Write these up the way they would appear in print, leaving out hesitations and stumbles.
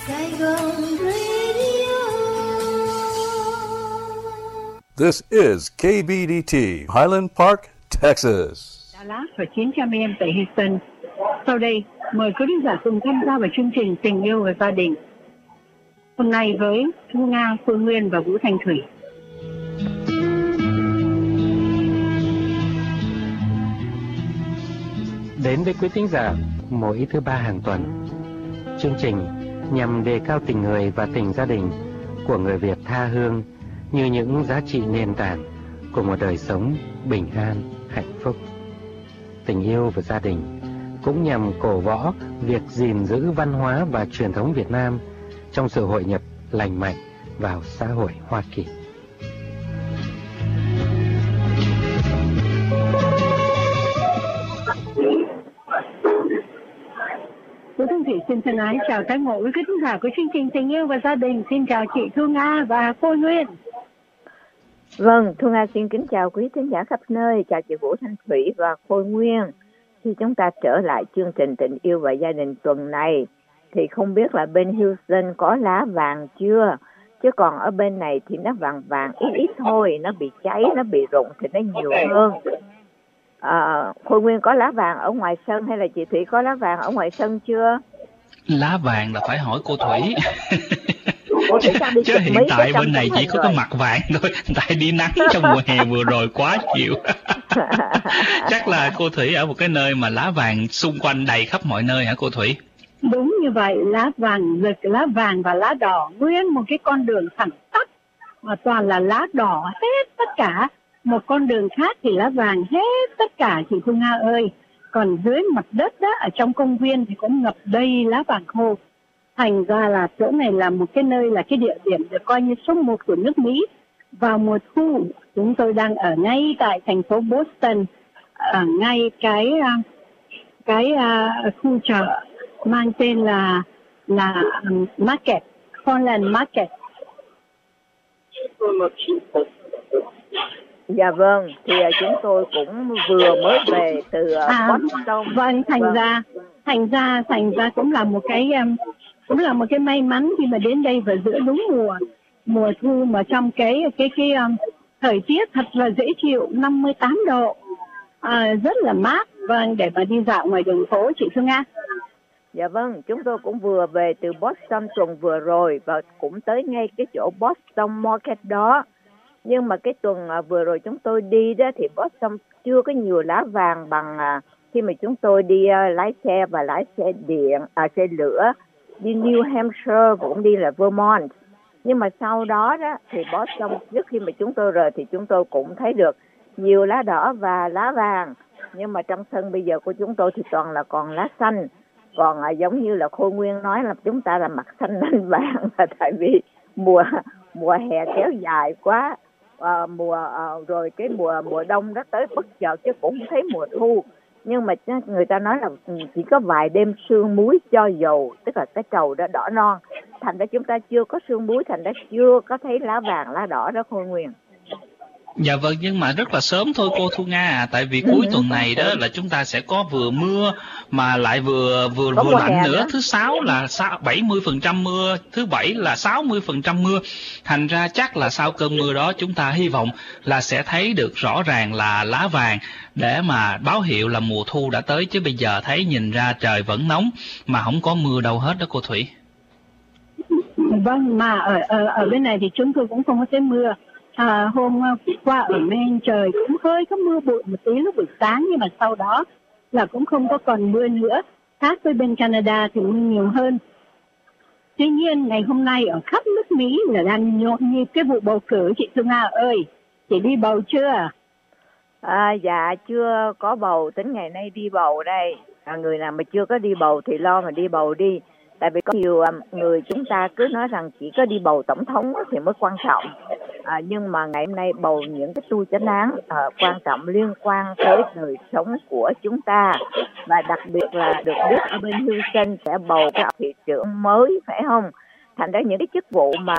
Saigon Radio. This is KBDT, Highland Park, Texas. Dallas và 900 em tại Houston. Sau đây, mời quý khán giả cùng tham gia vào chương trình Tình yêu và gia đình. Hôm nay với Thu Nga, Phương Nguyên và Vũ Thanh Thủy. Đến với quý thính giả mỗi thứ ba hàng tuần, chương trình nhằm đề cao tình người và tình gia đình của người Việt tha hương như những giá trị nền tảng của một đời sống bình an, hạnh phúc. Tình yêu và gia đình cũng nhằm cổ võ việc gìn giữ văn hóa và truyền thống Việt Nam trong sự hội nhập lành mạnh vào xã hội Hoa Kỳ. Vũ Thanh Thủy xin thân ái chào tất cả quý khán giả của chương trình Tình yêu và gia đình. Xin chào chị Thu Nga và cô Nguyên. Vâng, Thu Nga xin kính chào quý thính giả khắp nơi, chào chị Vũ Thanh Thủy và Khôi Nguyên. Khi chúng ta trở lại chương trình Tình yêu và gia đình tuần này, thì không biết là bên Houston có lá vàng chưa? Chứ còn ở bên này thì nó vàng vàng ít thôi, nó bị cháy, nó bị rụng thì nó nhiều hơn. Khôi Nguyên có lá vàng ở ngoài sân hay là chị Thủy có lá vàng ở ngoài sân chưa? Lá vàng là phải hỏi cô Thủy. Chứ hiện tại bên này chỉ có cái mặt vàng thôi, tại đi nắng trong mùa hè vừa rồi quá chịu. Chắc là cô Thủy ở một cái nơi mà lá vàng xung quanh đầy khắp mọi nơi hả cô Thủy? Đúng như vậy, lá vàng, lá vàng và lá đỏ nguyên một cái con đường thẳng tắp mà toàn là lá đỏ hết tất cả. Một con đường khác thì lá vàng hết tất cả chị Thu Nga ơi. Còn dưới mặt đất đó, ở trong công viên thì cũng ngập đầy lá vàng khô. Thành ra là chỗ này là một cái nơi, là cái địa điểm được coi như số 1 của nước Mỹ. Vào mùa thu, chúng tôi đang ở ngay tại thành phố Boston, ở ngay cái khu chợ mang tên là Market, Conland Market. Dạ vâng, thì chúng tôi cũng vừa mới về từ Boston. Vâng, thành ra cũng là một cái may mắn khi mà đến đây vào giữa đúng mùa thu mà trong cái thời tiết thật là dễ chịu, 58 độ, rất là mát, vâng, để mà đi dạo ngoài đường phố chị Phương Nga. Dạ vâng, chúng tôi cũng vừa về từ Boston tuần vừa rồi và cũng tới ngay cái chỗ Boston Market đó. Nhưng mà cái tuần vừa rồi chúng tôi đi đó thì Boston chưa có nhiều lá vàng bằng khi mà chúng tôi đi lái xe và lái xe điện, xe lửa, đi New Hampshire và cũng đi là Vermont. Nhưng mà sau đó thì Boston trước khi mà chúng tôi rời thì chúng tôi cũng thấy được nhiều lá đỏ và lá vàng. Nhưng mà trong sân bây giờ của chúng tôi thì toàn là còn lá xanh. Còn giống như là Khôi Nguyên nói là chúng ta là mặt xanh nanh vàng là tại vì mùa hè kéo dài quá. Rồi cái mùa đông nó tới bất chợt chứ cũng không thấy mùa thu. Nhưng mà người ta nói là chỉ có vài đêm sương muối cho dầu, tức là cái trầu đó đỏ non. Thành ra chúng ta chưa có sương muối, thành ra chưa có thấy lá vàng lá đỏ đó Khôi Nguyên. Dạ vâng, nhưng mà rất là sớm thôi cô Thu Nga à, tại vì cuối tuần này đó là chúng ta sẽ có vừa mưa mà lại vừa lạnh nữa. Thứ Sáu là 70% mưa, thứ Bảy là 60% mưa. Thành ra chắc là sau cơn mưa đó chúng ta hy vọng là sẽ thấy được rõ ràng là lá vàng để mà báo hiệu là mùa thu đã tới, chứ bây giờ thấy nhìn ra trời vẫn nóng mà không có mưa đâu hết đó cô Thủy. Vâng, mà ở bên này thì chúng tôi cũng không có thấy mưa. Hôm qua ở Maine trời cũng hơi có mưa bụi một tí lúc buổi sáng, nhưng mà sau đó là cũng không có còn mưa nữa. Khác với bên Canada thì mưa nhiều hơn. Tuy nhiên ngày hôm nay ở khắp nước Mỹ là đang nhộn nhịp cái vụ bầu cử chị Thu Nga ơi. Chị đi bầu chưa? Dạ chưa có bầu, tính ngày nay đi bầu đây. Người nào mà chưa có đi bầu thì lo mà đi bầu đi. Tại vì có nhiều người chúng ta cứ nói rằng chỉ có đi bầu tổng thống thì mới quan trọng. Nhưng mà ngày hôm nay bầu những cái tu chánh án quan trọng liên quan tới đời sống của chúng ta. Và đặc biệt là được biết ở bên Houston sẽ bầu cái thị trưởng mới, phải không? Thành ra những cái chức vụ mà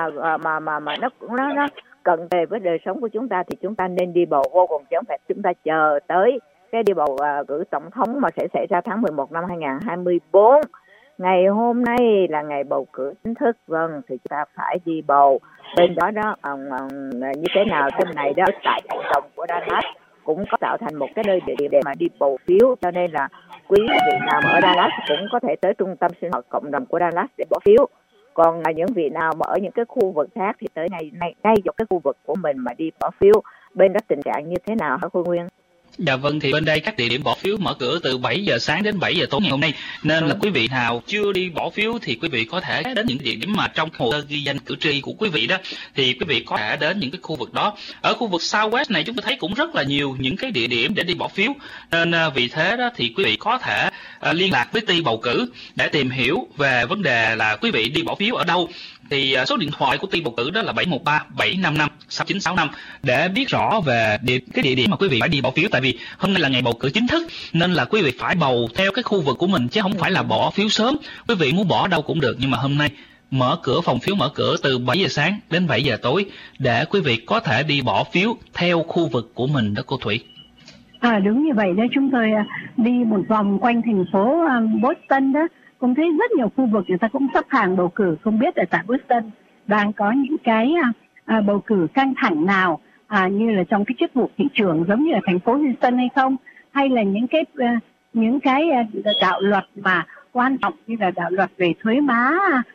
nó cận kề với đời sống của chúng ta thì chúng ta nên đi bầu vô cùng, chứ không phải chúng ta chờ tới cái đi bầu cử tổng thống mà sẽ xảy ra tháng 11 năm 2024. ngày hôm nay là ngày bầu cử chính thức. Vâng, thì chúng ta phải đi bầu. Bên đó như thế nào thế này đó, tại cộng đồng của Dallas cũng có tạo thành một cái nơi địa điểm để mà đi bầu phiếu, cho nên là quý vị nào mà ở Dallas cũng có thể tới trung tâm sinh hoạt cộng đồng của Dallas để bỏ phiếu. Còn những vị nào mà ở những cái khu vực khác thì tới ngay dọc cái khu vực của mình mà đi bỏ phiếu. Bên đó tình trạng như thế nào hả Khôi Nguyên? Dạ vâng, thì bên đây các địa điểm bỏ phiếu mở cửa từ 7 giờ sáng đến 7 giờ tối ngày hôm nay, nên là quý vị nào chưa đi bỏ phiếu thì quý vị có thể đến những địa điểm mà trong hồ sơ ghi danh cử tri của quý vị đó, thì quý vị có thể đến những cái khu vực đó. Ở khu vực Southwest này chúng tôi thấy cũng rất là nhiều những cái địa điểm để đi bỏ phiếu, nên vì thế đó thì quý vị có thể liên lạc với ty bầu cử để tìm hiểu về vấn đề là quý vị đi bỏ phiếu ở đâu. Thì số điện thoại của ty bầu cử đó là 713-755-6965 để biết rõ về cái địa điểm mà quý vị phải đi bỏ phiếu. Tại vì hôm nay là ngày bầu cử chính thức nên là quý vị phải bầu theo cái khu vực của mình chứ không phải là bỏ phiếu sớm. Quý vị muốn bỏ đâu cũng được, nhưng mà hôm nay mở cửa phòng phiếu mở cửa từ 7 giờ sáng đến 7 giờ tối để quý vị có thể đi bỏ phiếu theo khu vực của mình đó cô Thủy. Đúng như vậy đó, chúng tôi đi một vòng quanh thành phố Boston đó, cũng thấy rất nhiều khu vực người ta cũng sắp hàng bầu cử. Không biết là tại Boston đang có những cái bầu cử căng thẳng nào như là trong cái chức vụ thị trưởng giống như là thành phố Houston hay không, hay là những cái đạo luật mà quan trọng như là đạo luật về thuế má,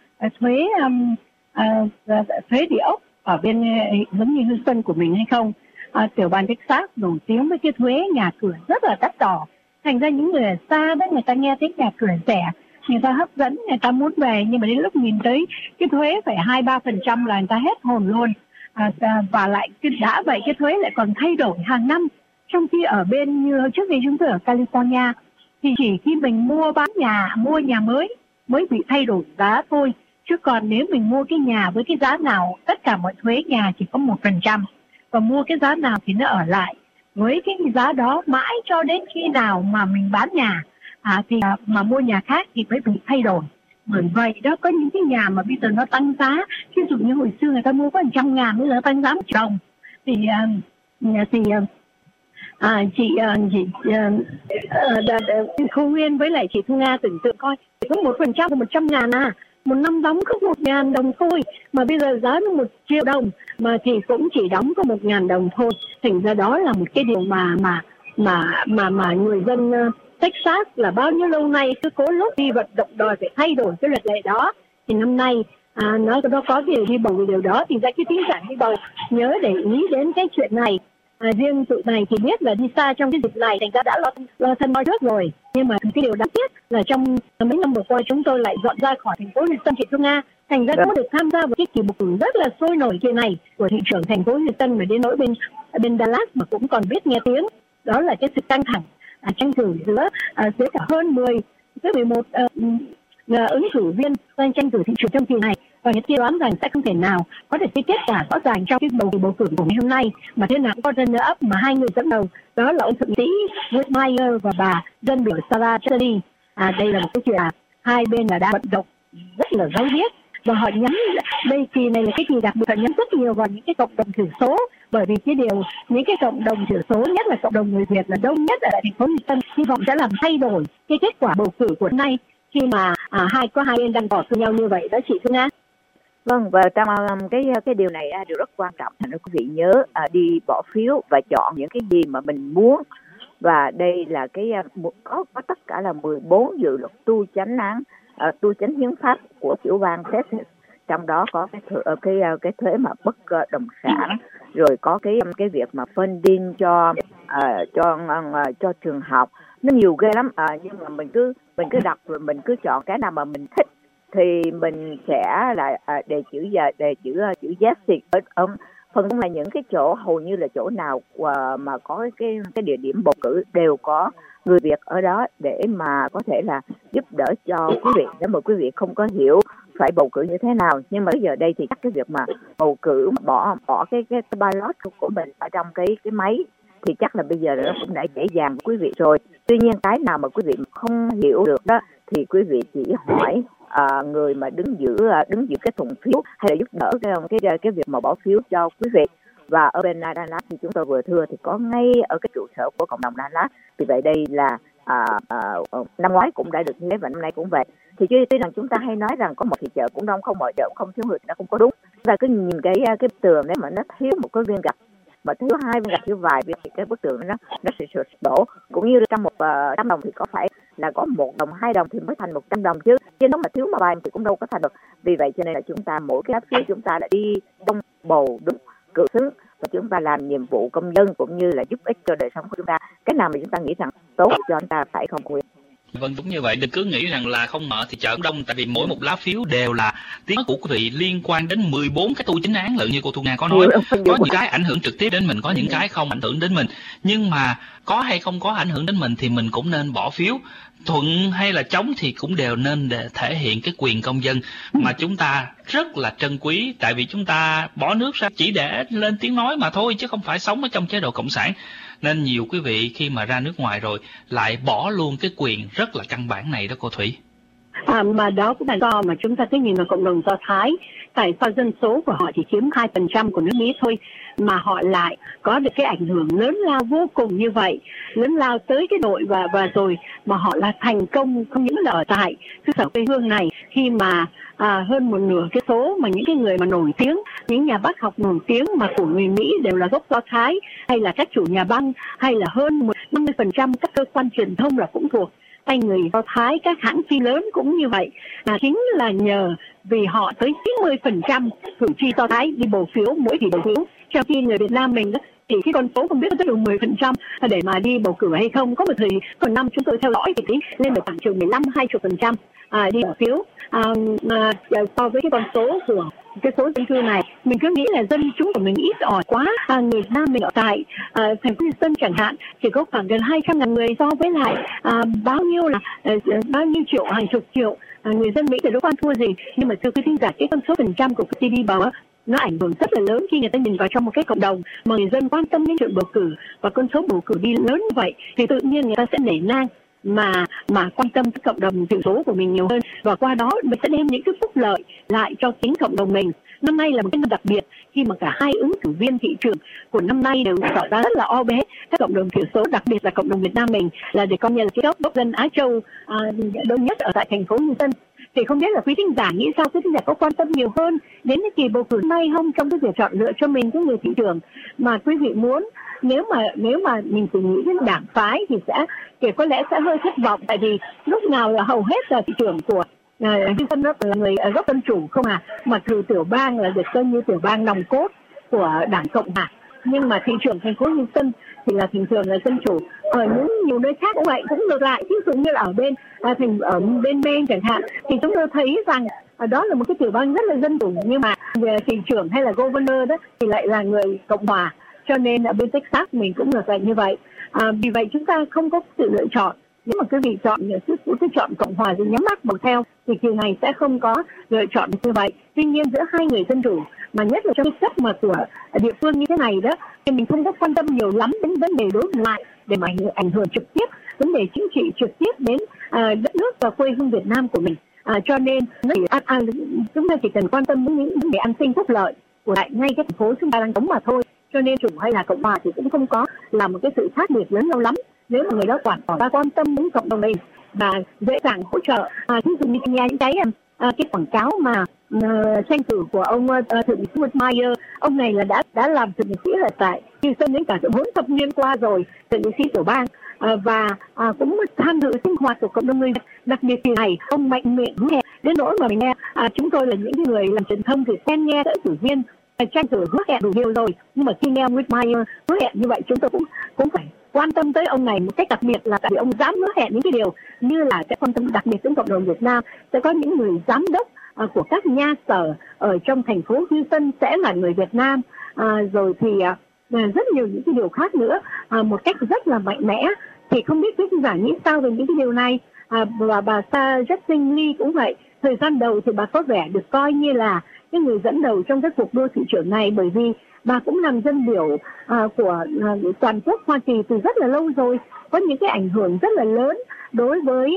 thuế địa ốc ở bên giống như Houston của mình hay không. Tiểu bang Texas nổi tiếng với cái thuế nhà cửa rất là đắt đỏ, thành ra những người ở xa đó người ta nghe tiếng nhà cửa rẻ, người ta hấp dẫn, người ta muốn về, nhưng mà đến lúc nhìn tới cái thuế phải 2-3% là người ta hết hồn luôn. Và lại đã vậy cái thuế lại còn thay đổi hàng năm, trong khi ở bên như trước đây chúng tôi ở California thì chỉ khi mình mua nhà mới bị thay đổi giá thôi, chứ còn nếu mình mua cái nhà với cái giá nào tất cả mọi thuế nhà chỉ có 1%, và mua cái giá nào thì nó ở lại với cái giá đó mãi cho đến khi nào mà mình bán nhà thì mà mua nhà khác thì mới bị thay đổi. Bởi vậy đó, có những cái nhà mà bây giờ nó tăng giá, ví dụ như hồi xưa người ta mua có 100.000, bây giờ tăng giá 1 triệu đồng, thì Khâu Nguyên với lại chị Thu Nga tưởng tượng coi, chỉ có 1% của 100.000 một năm đóng có 1.000 đồng thôi, mà bây giờ giá nó 1 triệu đồng mà thì cũng chỉ đóng có 1.000 đồng thôi. Thành ra đó là một cái điều mà người dân Texas là bao nhiêu lâu nay cứ cố lúc đi vận động đòi phải thay đổi cái luật lệ đó, thì năm nay nó có điều đi bầu về điều đó, thì ra cái thính giả đi bầu nhớ để ý đến cái chuyện này. Riêng tụi này thì biết là đi xa trong cái dịp này, thành ra đã lo thân lo trước rồi, nhưng mà cái điều đáng tiếc là trong mấy năm vừa qua chúng tôi lại dọn ra khỏi thành phố Houston, chị Thu Nga, thành ra có được tham gia vào cái kỳ bầu cử rất là sôi nổi kỳ này của thị trưởng thành phố Houston, mà đến nỗi bên Dallas mà cũng còn biết nghe tiếng. Đó là cái sự căng thẳng tranh cử giữa cả hơn 11 ứng cử viên tranh cử thị trường trong kỳ này, và người ta đoán rằng sẽ không thể nào có được cái kết quả rõ ràng trong cái bầu cử của ngày hôm nay, mà thế nào cũng có runner-up mà hai người dẫn đầu đó là ông thượng sĩ Whitmire và bà dân biểu Sarah Chatterley. Đây là một cái chuyện hai bên là đang vận động rất là gay điếc, và họ nhắm đây kỳ này là cái kỳ đặc biệt, họ nhắm rất nhiều vào những cái cộng đồng thiểu số, bởi vì những cái cộng đồng thiểu số, nhất là cộng đồng người Việt là đông nhất ở thành phố Houston, hy vọng sẽ làm thay đổi cái kết quả bầu cử của năm nay khi mà hai bên đang bỏ phiếu nhau như vậy đó, chị Phương Nga. Vâng, và trong cái điều này điều rất quan trọng, thành ra quý vị nhớ đi bỏ phiếu và chọn những cái gì mà mình muốn. Và đây là có tất cả là 14 dự luật tu chánh hiến pháp của tiểu bang Texas, trong đó có cái thuế mà bất động sản, rồi có cái việc mà funding cho trường học, nó nhiều ghê lắm. Nhưng mà mình cứ đọc rồi mình cứ chọn cái nào mà mình thích thì mình sẽ là đề chữ yes thì phần là những cái chỗ hầu như là chỗ nào mà có cái địa điểm bầu cử đều có người Việt ở đó để mà có thể là giúp đỡ cho quý vị, nếu mà quý vị không có hiểu phải bầu cử như thế nào. Nhưng mà bây giờ đây thì chắc cái việc mà bầu cử bỏ cái ballot của mình ở trong cái máy thì chắc là bây giờ nó cũng đã dễ dàng với quý vị rồi. Tuy nhiên cái nào mà quý vị không hiểu được đó thì quý vị chỉ hỏi người mà đứng giữ cái thùng phiếu hay là giúp đỡ cái việc mà bỏ phiếu cho quý vị. Và ở bên Dallas thì chúng tôi vừa thưa thì có ngay ở cái trụ sở của cộng đồng Dallas. Vì vậy đây là năm ngoái cũng đã được như thế và năm nay cũng vậy. Thì tuy rằng chúng ta hay nói rằng có một thì chợ cũng đông, không mọi chợ cũng không thiếu người, nó không có đúng. Chúng ta cứ nhìn cái tường đấy mà nó thiếu một cái viên gạch, mà thiếu 2 viên gạch, thiếu vài viên thì cái bức tường nó sẽ sụp đổ. Cũng như trong 100 đồng thì có phải là có 1 đồng 2 đồng thì mới thành 100 đồng chứ nếu mà thiếu mà 3 thì cũng đâu có thành được. Vì vậy cho nên là chúng ta mỗi cái lá phiếu chúng ta đã đi đông bầu đúng cử xứng, và chúng ta làm nhiệm vụ công dân cũng như là giúp ích cho đời sống của chúng ta. Cái nào mà chúng ta nghĩ rằng tốt cho chúng ta phải không quý? Vâng, đúng như vậy. Đừng cứ nghĩ rằng là không mở thì chợ đông, tại vì mỗi một lá phiếu đều là tiếng nói của quý vị liên quan đến 14 cái tu chính án lận như cô Thu Nga có nói. Có những cái ảnh hưởng trực tiếp đến mình, có những cái không ảnh hưởng đến mình. Nhưng mà có hay không có ảnh hưởng đến mình thì mình cũng nên bỏ phiếu. Thuận hay là chống thì cũng đều nên để thể hiện cái quyền công dân mà chúng ta rất là trân quý, tại vì chúng ta bỏ nước ra chỉ để lên tiếng nói mà thôi, chứ không phải sống ở trong chế độ cộng sản. Nên nhiều quý vị khi mà ra nước ngoài rồi lại bỏ luôn cái quyền rất là căn bản này đó cô Thủy. Mà đó cũng là do mà chúng ta cứ nhìn vào cộng đồng Do Thái, tại sao dân số của họ chỉ chiếm 2% của nước Mỹ thôi mà họ lại có được cái ảnh hưởng lớn lao vô cùng như vậy, lớn lao tới cái đội và rồi mà họ là thành công không những là ở tại xứ sở quê hương này, khi mà hơn một nửa cái số mà những cái người mà nổi tiếng, những nhà bác học nổi tiếng mà của người Mỹ đều là gốc Do Thái, hay là các chủ nhà băng, hay là hơn 50% các cơ quan truyền thông là cũng thuộc tay người Do Thái, các hãng phim lớn cũng như vậy. Chính là nhờ vì họ tới 90% cử tri Do Thái đi bầu phiếu mỗi kỳ bầu phiếu, trong khi người Việt Nam mình thì cái con số không biết có tới được 10% để mà đi bầu cử hay không. Có một thời còn năm chúng tôi theo dõi thì thấy lên được khoảng chừng 15-20% đi bầu phiếu. So với cái con số của cái số dân cư này, mình cứ nghĩ là dân chúng của mình ít ỏi quá. Người Việt Nam mình ở tại thành phố Houston chẳng hạn chỉ có khoảng gần 200.000 người, so với lại bao nhiêu triệu, hàng chục triệu người dân Mỹ thì đâu có ăn thua gì. Nhưng mà thưa quý thính giả, cái con số phần trăm của cái đi bầu nó ảnh hưởng rất là lớn khi người ta nhìn vào trong một cái cộng đồng mà người dân quan tâm đến chuyện bầu cử, và con số bầu cử đi lớn như vậy thì tự nhiên người ta sẽ nể nang mà quan tâm tới cộng đồng thiểu số của mình nhiều hơn, và qua đó mình sẽ đem những cái phúc lợi lại cho chính cộng đồng mình. Năm nay là một cái năm đặc biệt khi mà cả hai ứng cử viên thị trưởng của năm nay đều tỏ ra rất là o bé các cộng đồng thiểu số, đặc biệt là cộng đồng Việt Nam mình là để công nhận là cái gốc dân Á Châu đông nhất ở tại thành phố Houston. Thì không biết là quý thính giả nghĩ sao, quý thính giả có quan tâm nhiều hơn đến cái kỳ bầu cử nay không trong cái việc chọn lựa cho mình cái người thị trưởng mà quý vị muốn? Nếu mà mình chỉ nghĩ đến đảng phái thì có lẽ sẽ hơi thất vọng, tại vì lúc nào là hầu hết là thị trưởng của Houston là người gốc dân chủ không mà trừ tiểu bang là được coi như tiểu bang nòng cốt của đảng Cộng hòa. Nhưng mà thị trưởng thành phố Houston thì là thường thường là dân chủ. Ở những nhiều nơi khác cũng vậy, cũng ngược lại. Ví dụ như là ở bên Maine chẳng hạn, thì chúng tôi thấy rằng đó là một cái tiểu bang rất là dân chủ, nhưng mà về thị trưởng hay là governor đó thì lại là người Cộng hòa. Cho nên ở bên Texas mình cũng ngược lại như vậy. Vì vậy chúng ta không có sự lựa chọn. Nếu mà quý vị chọn cứ chọn Cộng hòa thì nhắm mắt bầu theo thì kỳ này sẽ không có lựa chọn như vậy. Tuy nhiên giữa hai người dân chủ mà nhất là trong cái cấp mà của địa phương như thế này đó thì mình không có quan tâm nhiều lắm đến vấn đề đối ngoại để mà ảnh hưởng trực tiếp vấn đề chính trị trực tiếp đến đất nước và quê hương Việt Nam của mình. Cho nên chúng ta chỉ cần quan tâm đến những vấn đề an sinh phúc lợi của lại ngay cái thành phố chúng ta đang sống mà thôi. Cho nên chủ hay là Cộng hòa thì cũng không có là một cái sự khác biệt lớn lâu lắm nếu mà người đó tỏ ra quan tâm đến cộng đồng mình và dễ dàng hỗ trợ. Ví dụ như những cái quảng cáo mà tranh cử của ông thượng nghị sĩ Whitmire, ông này là đã làm thượng nghị sĩ là tại Houston đến cả 4 thập niên qua rồi, thượng nghị sĩ tiểu bang, và cũng tham dự sinh hoạt của cộng đồng người Việt. Đặc biệt kỳ này ông mạnh miệng hứa hẹn đến nỗi mà mình nghe chúng tôi là những người làm truyền thông thì xen nghe các cử viên tranh cử hứa hẹn đủ điều rồi, nhưng mà khi nghe ông Whitmire hứa hẹn như vậy chúng tôi cũng phải quan tâm tới ông này một cách đặc biệt, là tại vì ông dám hứa hẹn những cái điều như là sẽ quan tâm đặc biệt đến cộng đồng Việt Nam. Sẽ có những người giám đốc của các nha sở ở trong thành phố Houston sẽ là người Việt Nam, rồi thì rất nhiều những cái điều khác nữa một cách rất là mạnh mẽ. Thì không biết quý khán giả nghĩ sao về những cái điều này. Và bà Sarah Jackson Lee cũng vậy, thời gian đầu thì bà có vẻ được coi như là cái người dẫn đầu trong cái cuộc đua thị trưởng này, bởi vì bà cũng làm dân biểu của toàn quốc Hoa Kỳ từ rất là lâu rồi, có những cái ảnh hưởng rất là lớn đối với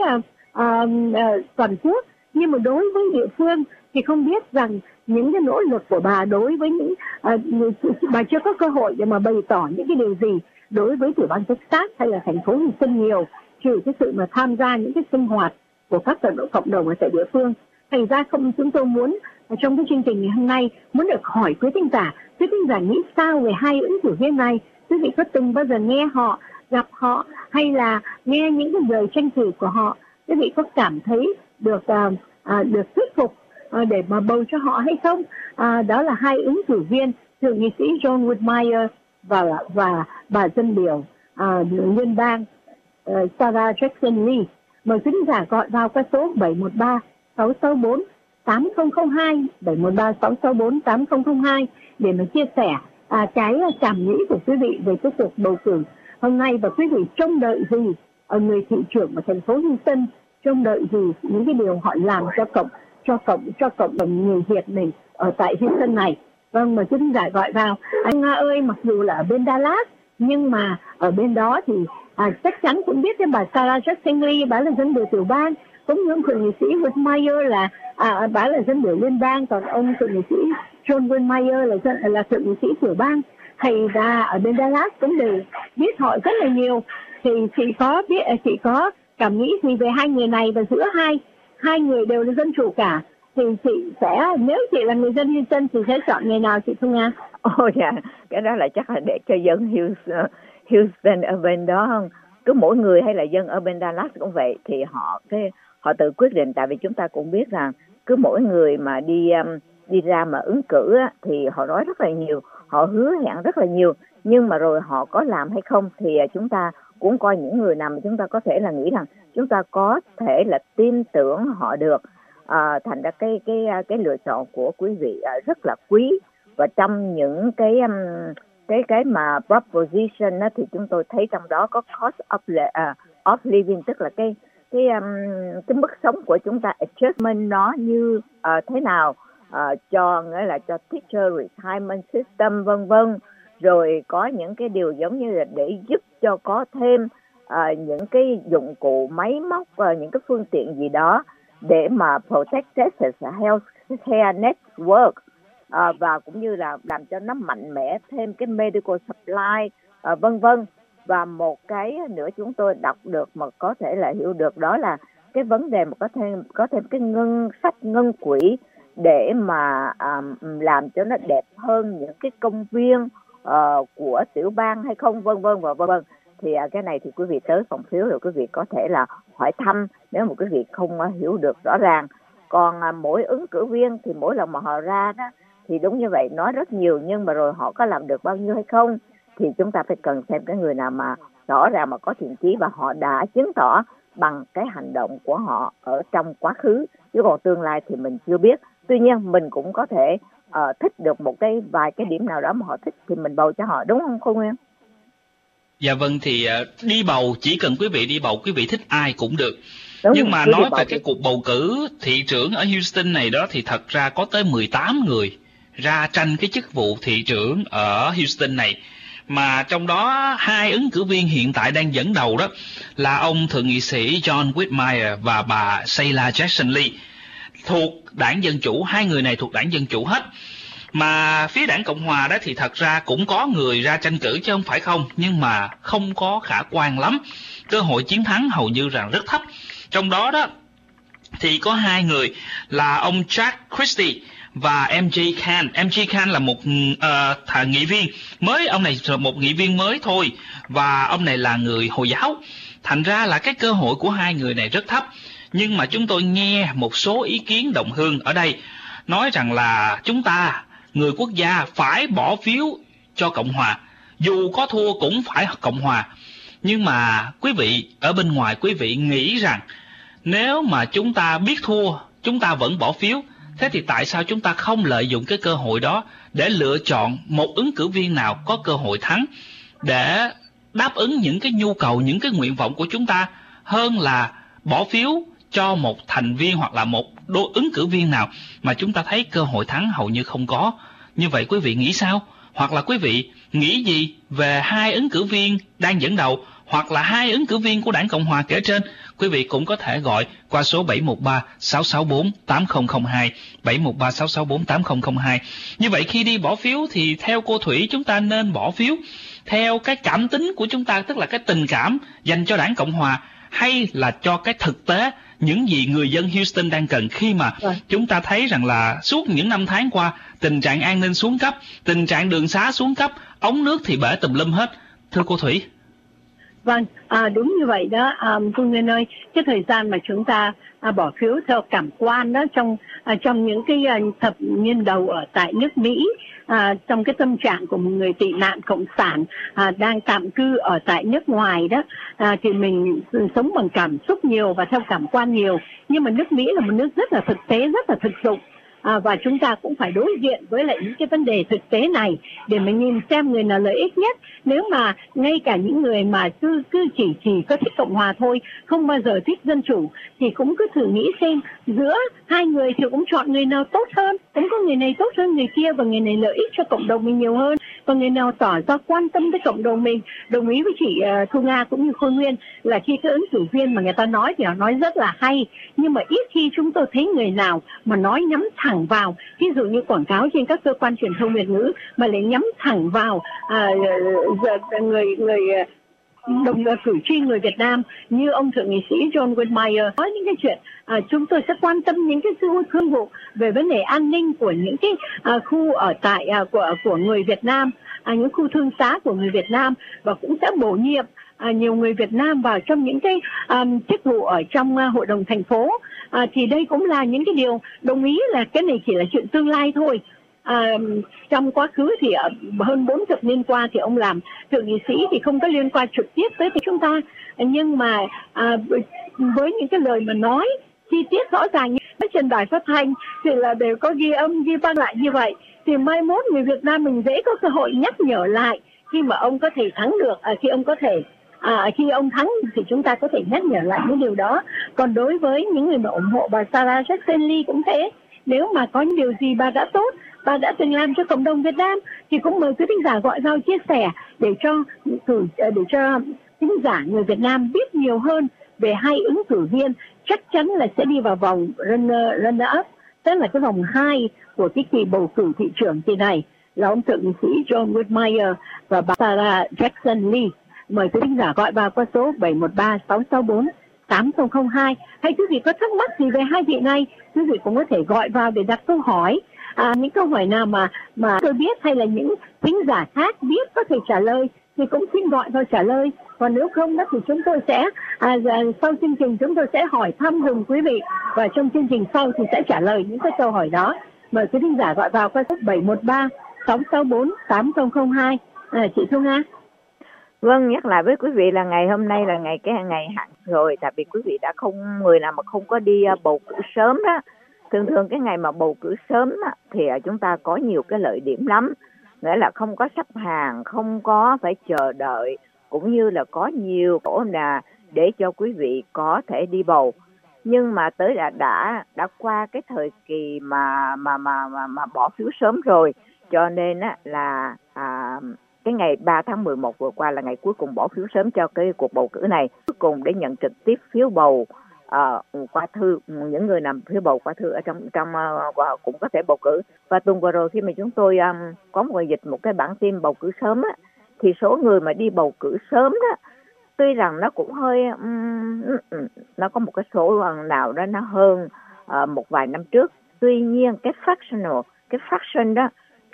toàn quốc. Nhưng mà đối với địa phương thì không biết rằng những cái nỗ lực của bà đối với những bà chưa có cơ hội để mà bày tỏ những cái điều gì đối với tiểu bang Texas hay là thành phố Houston nhiều, trừ cái sự mà tham gia những cái sinh hoạt của các cộng đồng ở tại địa phương. Thành ra chúng tôi muốn trong cái chương trình ngày hôm nay muốn được hỏi quý thính giả nghĩ sao về hai ứng cử viên này. Quý vị có từng bao giờ nghe họ, gặp họ hay là nghe những cái lời tranh cử của họ? Quý vị có cảm thấy được thuyết phục để mà bầu cho họ hay không? Đó là hai ứng cử viên thượng nghị sĩ John Whitmire và bà dân biểu liên bang Sarah Jackson Lee. Mời quý thính giả gọi vào qua số 713-664-8002, 713-664-8002 để mà chia sẻ cái cảm nghĩ của quý vị về cái cuộc bầu cử hôm nay, và quý vị trông đợi gì ở người thị trưởng của thành phố Houston, trông đợi gì những cái điều họ làm cho cộng đồng người Việt mình ở tại Houston này. Vâng, mời quý thính giả gọi vào. Anh Nga ơi, mặc dù là ở bên Dallas nhưng mà ở bên đó thì chắc chắn cũng biết cái bà Sarah Jackson Lee, bà là dân biểu tiểu bang, cũng như thượng nghị sĩ Whitmire là bà là dân biểu liên bang, còn ông thượng nghị sĩ John Whitmire là thượng nghị sĩ tiểu bang. Thì ra ở bên Dallas cũng đều biết họ rất là nhiều. Thì chị có cảm nghĩ gì về hai người này, và giữa hai người đều là dân chủ cả, thì chị sẽ, nếu chị là người dân Houston thì sẽ chọn người nào chị Thu Nga? Dạ, cái đó là chắc là để cho dân Houston ở bên đó không? Cứ mỗi người hay là dân ở bên Dallas cũng vậy, thì họ tự quyết định. Tại vì chúng ta cũng biết rằng cứ mỗi người mà đi ra mà ứng cử á, thì họ nói rất là nhiều, họ hứa hẹn rất là nhiều, nhưng mà rồi họ có làm hay không thì chúng ta cũng coi những người nào mà chúng ta có thể là nghĩ rằng chúng ta có thể là tin tưởng họ được. Thành ra cái lựa chọn của quý vị rất là quý. Và trong những cái mà proposition á, thì chúng tôi thấy trong đó có cost of living, tức là cái mức sống của chúng ta, adjustment nó như thế nào, nghĩa là cho teacher retirement system vân vân. Rồi có những cái điều giống như là để giúp cho có thêm những cái dụng cụ máy móc, những cái phương tiện gì đó để mà protect Texas Healthcare Network, và cũng như là làm cho nó mạnh mẽ thêm cái medical supply vân vân. Và một cái nữa chúng tôi đọc được mà có thể là hiểu được, đó là cái vấn đề mà có thêm cái ngân quỹ để mà làm cho nó đẹp hơn những cái công viên của tiểu bang hay không, vân vân và vân vân. Thì cái này thì quý vị tới phòng phiếu rồi quý vị có thể là hỏi thăm nếu mà quý vị không hiểu được rõ ràng. Còn mỗi ứng cử viên thì mỗi lần mà họ ra đó thì đúng như vậy, nói rất nhiều, nhưng mà rồi họ có làm được bao nhiêu hay không thì chúng ta phải cần xem cái người nào mà rõ ràng mà có thiện chí và họ đã chứng tỏ bằng cái hành động của họ ở trong quá khứ, chứ còn tương lai thì mình chưa biết. Tuy nhiên mình cũng có thể thích được vài cái điểm nào đó mà họ thích thì mình bầu cho họ, đúng không Khôi Nguyên? Dạ vâng, thì đi bầu, chỉ cần quý vị đi bầu, quý vị thích ai cũng được. Đúng, nhưng mà nói về cái cuộc bầu cử thị trưởng ở Houston này đó, thì thật ra có tới 18 người ra tranh cái chức vụ thị trưởng ở Houston này. Mà trong đó hai ứng cử viên hiện tại đang dẫn đầu đó là ông thượng nghị sĩ John Whitmire và bà Sarah Jackson Lee, thuộc đảng Dân Chủ. Hai người này thuộc đảng Dân Chủ hết. Mà phía đảng Cộng Hòa đó thì thật ra cũng có người ra tranh cử chứ không phải không, nhưng mà không có khả quan lắm. Cơ hội chiến thắng hầu như rằng rất thấp. Trong đó đó thì có hai người là ông Jack Christie và MJ Khan. MJ Khan là một nghị viên mới, ông này là một nghị viên mới thôi, và ông này là người Hồi giáo. Thành ra là cái cơ hội của hai người này rất thấp. Nhưng mà chúng tôi nghe một số ý kiến đồng hương ở đây nói rằng là chúng ta, người quốc gia, phải bỏ phiếu cho Cộng Hòa, dù có thua cũng phải Cộng Hòa. Nhưng mà quý vị ở bên ngoài, quý vị nghĩ rằng nếu mà chúng ta biết thua, chúng ta vẫn bỏ phiếu, thế thì tại sao chúng ta không lợi dụng cái cơ hội đó để lựa chọn một ứng cử viên nào có cơ hội thắng, để đáp ứng những cái nhu cầu, những cái nguyện vọng của chúng ta, hơn là bỏ phiếu cho một thành viên hoặc là một ứng cử viên nào mà chúng ta thấy cơ hội thắng hầu như không có. Như vậy quý vị nghĩ sao? Hoặc là quý vị nghĩ gì về hai ứng cử viên đang dẫn đầu, hoặc là hai ứng cử viên của đảng Cộng Hòa kể trên? Quý vị cũng có thể gọi qua số 713-664-8002, 713-664-8002. Như vậy khi đi bỏ phiếu thì theo cô Thủy, chúng ta nên bỏ phiếu theo cái cảm tính của chúng ta, tức là cái tình cảm dành cho đảng Cộng Hòa, hay là cho cái thực tế những gì người dân Houston đang cần, khi mà chúng ta thấy rằng là suốt những năm tháng qua tình trạng an ninh xuống cấp, tình trạng đường xá xuống cấp, ống nước thì bể tùm lum hết. Thưa cô Thủy. Vâng, đúng như vậy đó, cô Nguyên ơi. Cái thời gian mà chúng ta bỏ phiếu theo cảm quan đó, trong những cái thập niên đầu ở tại nước Mỹ, trong cái tâm trạng của một người tị nạn cộng sản đang tạm cư ở tại nước ngoài đó, thì mình sống bằng cảm xúc nhiều và theo cảm quan nhiều. Nhưng mà nước Mỹ là một nước rất là thực tế, rất là thực dụng. Và chúng ta cũng phải đối diện với lại những cái vấn đề thực tế này để mình nhìn xem người nào lợi ích nhất. Nếu mà ngay cả những người mà cứ chỉ có thích Cộng hòa thôi, không bao giờ thích dân chủ, thì cũng cứ thử nghĩ xem giữa hai người thì cũng chọn người nào tốt hơn. Cũng có người này tốt hơn người kia, và người này lợi ích cho cộng đồng mình nhiều hơn, và người nào tỏ ra quan tâm tới cộng đồng mình. Đồng ý với chị Thu Nga cũng như Khôi Nguyên là khi cái ứng cử viên mà người ta nói thì họ nói rất là hay, nhưng mà ít khi chúng tôi thấy người nào mà nói nhắm thẳng vào, ví dụ như quảng cáo trên các cơ quan truyền thông Việt ngữ, mà lại nhắm thẳng vào cử tri người Việt Nam, như ông thượng nghị sĩ John Whitmire nói những cái chuyện chúng tôi sẽ quan tâm những cái thương vụ về vấn đề an ninh của những cái khu ở tại của người Việt Nam, những khu thương xá của người Việt Nam, và cũng sẽ bổ nhiệm nhiều người Việt Nam vào trong những cái chức vụ ở trong hội đồng thành phố. Thì đây cũng là những cái điều đồng ý là cái này chỉ là chuyện tương lai thôi. Trong quá khứ thì hơn 40 niên qua thì ông làm thượng nghị sĩ thì không có liên quan trực tiếp tới chúng ta, nhưng mà với những cái lời mà nói chi tiết rõ ràng như trên đài phát thanh thì là đều có ghi âm ghi băng lại như vậy, thì mai mốt người Việt Nam mình dễ có cơ hội nhắc nhở lại khi mà ông có thể thắng được, khi ông thắng thì chúng ta có thể nhắc nhở lại những điều đó. Còn đối với những người mà ủng hộ bà Sarah Jackson Lee cũng thế, nếu mà có những điều gì bà đã tốt, bà đã từng làm cho cộng đồng Việt Nam, thì cũng mời quý thính giả gọi vào chia sẻ để cho thính giả người Việt Nam biết nhiều hơn về hai ứng cử viên chắc chắn là sẽ đi vào vòng runner-up, tức là cái vòng 2 của cái kỳ bầu cử thị trưởng kỳ này, là ông thượng nghị sĩ John Whitmire và bà Sarah Jackson Lee. Mời quý thính giả gọi vào qua số 713-664-8002. Hay quý vị có thắc mắc gì về hai vị này, quý vị cũng có thể gọi vào để đặt câu hỏi. Những câu hỏi nào mà tôi biết hay là những thính giả khác biết có thể trả lời thì cũng xin gọi vào trả lời. Còn nếu không đó thì chúng tôi sẽ sau chương trình chúng tôi sẽ hỏi thăm cùng quý vị, và trong chương trình sau thì sẽ trả lời những cái câu hỏi đó. Mời quý thính giả gọi vào qua số 713-664-8002. Chị Thu Nga. Vâng, nhắc lại với quý vị là ngày hôm nay là ngày hạn rồi, tại vì quý vị đã người nào mà không có đi bầu cử sớm đó. Thường cái ngày mà bầu cử sớm đó, thì chúng ta có nhiều cái lợi điểm lắm, nghĩa là không có xếp hàng, không có phải chờ đợi, cũng như là có nhiều chỗ là để cho quý vị có thể đi bầu. Nhưng mà tới đã qua cái thời kỳ mà bỏ phiếu sớm rồi, cho nên là cái ngày 3 tháng 11 vừa qua là ngày cuối cùng bỏ phiếu sớm cho cái cuộc bầu cử này. Cuối cùng để nhận trực tiếp phiếu bầu qua thư, những người nằm phiếu bầu qua thư ở trong cũng có thể bầu cử. Và tuần vừa rồi khi mà chúng tôi có dịch một cái bản tin bầu cử sớm á, thì số người mà đi bầu cử sớm đó, tuy rằng nó cũng hơi nó có một cái số nào đó nó hơn một vài năm trước. Tuy nhiên cái fraction đó,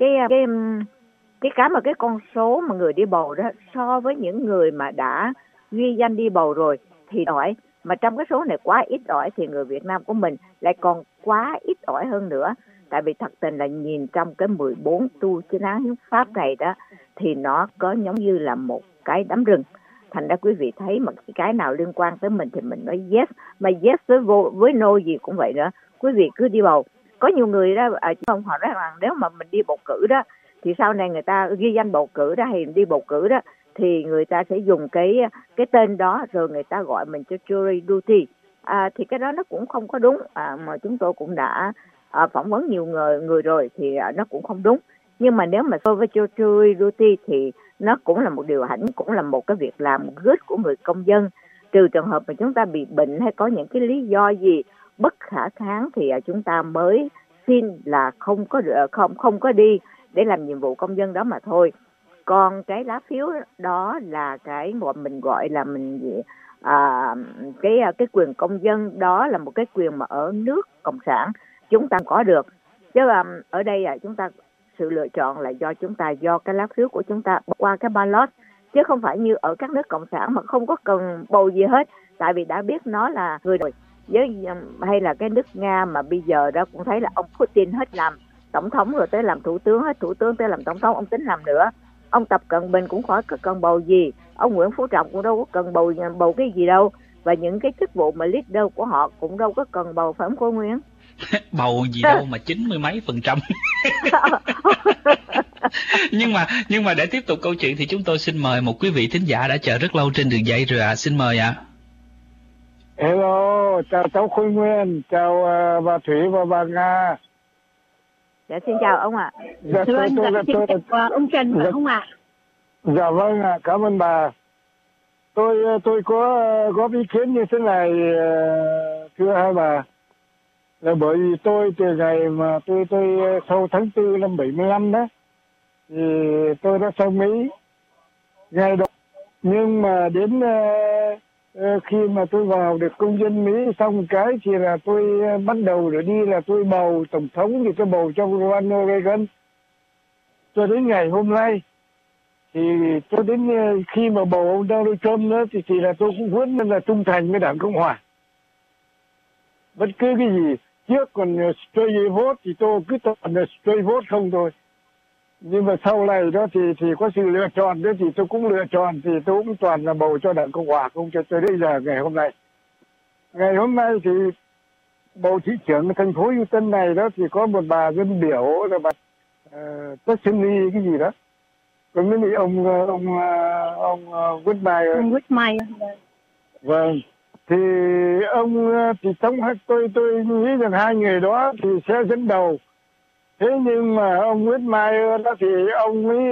cái con số mà người đi bầu đó so với những người mà đã ghi danh đi bầu rồi thì ỏi, mà trong cái số này quá ít ỏi thì người Việt Nam của mình lại còn quá ít ỏi hơn nữa. Tại vì thật tình là nhìn trong cái 14 tu chánh án hiến pháp này đó thì nó có giống như là một cái đám rừng. Thành ra quý vị thấy mà cái nào liên quan tới mình thì mình nói yes, mà yes với no gì cũng vậy nữa. Quý vị cứ đi bầu. Có nhiều người đó ông họ nói rằng nếu mà mình đi bầu cử đó thì sau này người ta ghi danh bầu cử đó hay đi bầu cử đó thì người ta sẽ dùng cái tên đó rồi người ta gọi mình cho jury duty. Thì cái đó nó cũng không có đúng, mà chúng tôi cũng đã phỏng vấn nhiều người rồi thì nó cũng không đúng. Nhưng mà nếu mà so với jury duty thì nó cũng là một điều hãnh, cũng là một cái việc làm good của người công dân. Trừ trường hợp mà chúng ta bị bệnh hay có những cái lý do gì bất khả kháng thì chúng ta mới xin là không có đi để làm nhiệm vụ công dân đó mà thôi. Còn cái lá phiếu đó là cái mình gọi là cái quyền công dân đó là một cái quyền mà ở nước cộng sản chúng ta có được, chứ ở đây chúng ta sự lựa chọn là do cái lá phiếu của chúng ta qua cái ballot, chứ không phải như ở các nước cộng sản mà không có cần bầu gì hết, tại vì đã biết nó là người rồi. Hay là cái nước Nga mà bây giờ đó cũng thấy là ông Putin hết làm tổng thống rồi tới làm thủ tướng, hết thủ tướng tới làm tổng thống, ông tính làm nữa. Ông Tập Cận Bình cũng khỏi cần bầu gì, ông Nguyễn Phú Trọng cũng đâu có cần bầu cái gì đâu, và những cái chức vụ mà leader của họ cũng đâu có cần bầu, phải không cô Nguyễn? Bầu gì đâu mà 90 mấy %. nhưng mà để tiếp tục câu chuyện thì chúng tôi xin mời một quý vị thính giả đã chờ rất lâu trên đường dây rồi ạ. Xin mời ạ. Hello, chào cháu Khôi Nguyên, chào bà Thủy và bà Nga. Dạ xin chào ông ạ. Dạ, chào ông Trần phải không ạ? Dạ vâng ạ, cảm ơn bà. Tôi có ý kiến như thế này, thưa hai bà, là bởi vì tôi từ ngày mà tôi sau tháng 4 năm 75 đó thì tôi đã sang Mỹ ngày đó, nhưng mà đến khi mà tôi vào được công dân Mỹ xong cái thì là tôi bắt đầu để đi là tôi bầu tổng thống, thì tôi bầu cho Ronald Reagan. Cho đến ngày hôm nay thì cho đến khi mà bầu ông Donald Trump nữa thì là tôi cũng vẫn là trung thành với Đảng Cộng Hòa. Bất cứ cái gì trước còn straight vote thì tôi cứ toàn là straight vote không thôi. Nhưng mà sau này đó thì có sự lựa chọn đó thì tôi cũng lựa chọn, thì tôi cũng toàn là bầu cho Đảng Cộng Hòa không cho tới bây giờ ngày hôm nay. Ngày hôm nay thì bầu thị trưởng thành phố Houston này đó thì có một bà dân biểu là bà Tessini cái gì đó. Còn với ông Whitmire. Ông Whitmire. Vâng. Thì ông thì trong tôi nghĩ rằng hai người đó thì sẽ dẫn đầu. Thế nhưng mà ông Whitmire đó thì ông ấy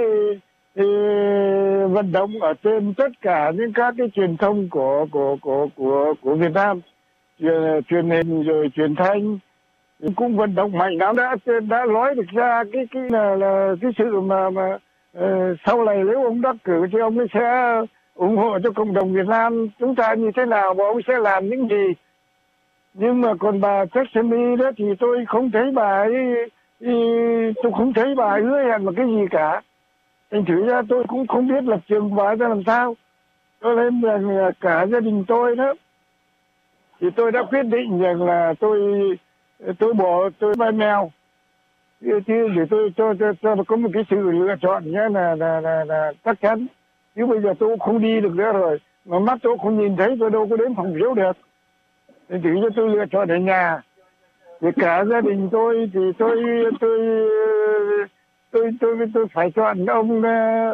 vận động ở trên tất cả những các cái truyền thông của Việt Nam, truyền hình rồi truyền thanh cũng vận động mạnh lắm, đã nói được ra cái là cái sự mà sau này nếu ông đắc cử thì ông ấy sẽ ủng hộ cho cộng đồng Việt Nam chúng ta như thế nào và ông sẽ làm những gì. Nhưng mà còn bà Tessini đó thì tôi không thấy bà ấy hứa hẹn một cái gì cả. Thành thử ra tôi cũng không biết lập trường của bà ra làm sao. Cho nên là cả gia đình tôi đó thì tôi đã quyết định rằng là tôi bay mèo chứ để tôi cho có một cái sự lựa chọn nhé là chắc chắn. Chứ bây giờ tôi cũng không đi được nữa rồi, mà mắt tôi không nhìn thấy, tôi đâu có đến phòng phiếu được. Thì chỉ cho tôi lựa chọn ở nhà. Thì cả gia đình tôi thì tôi phải chọn ông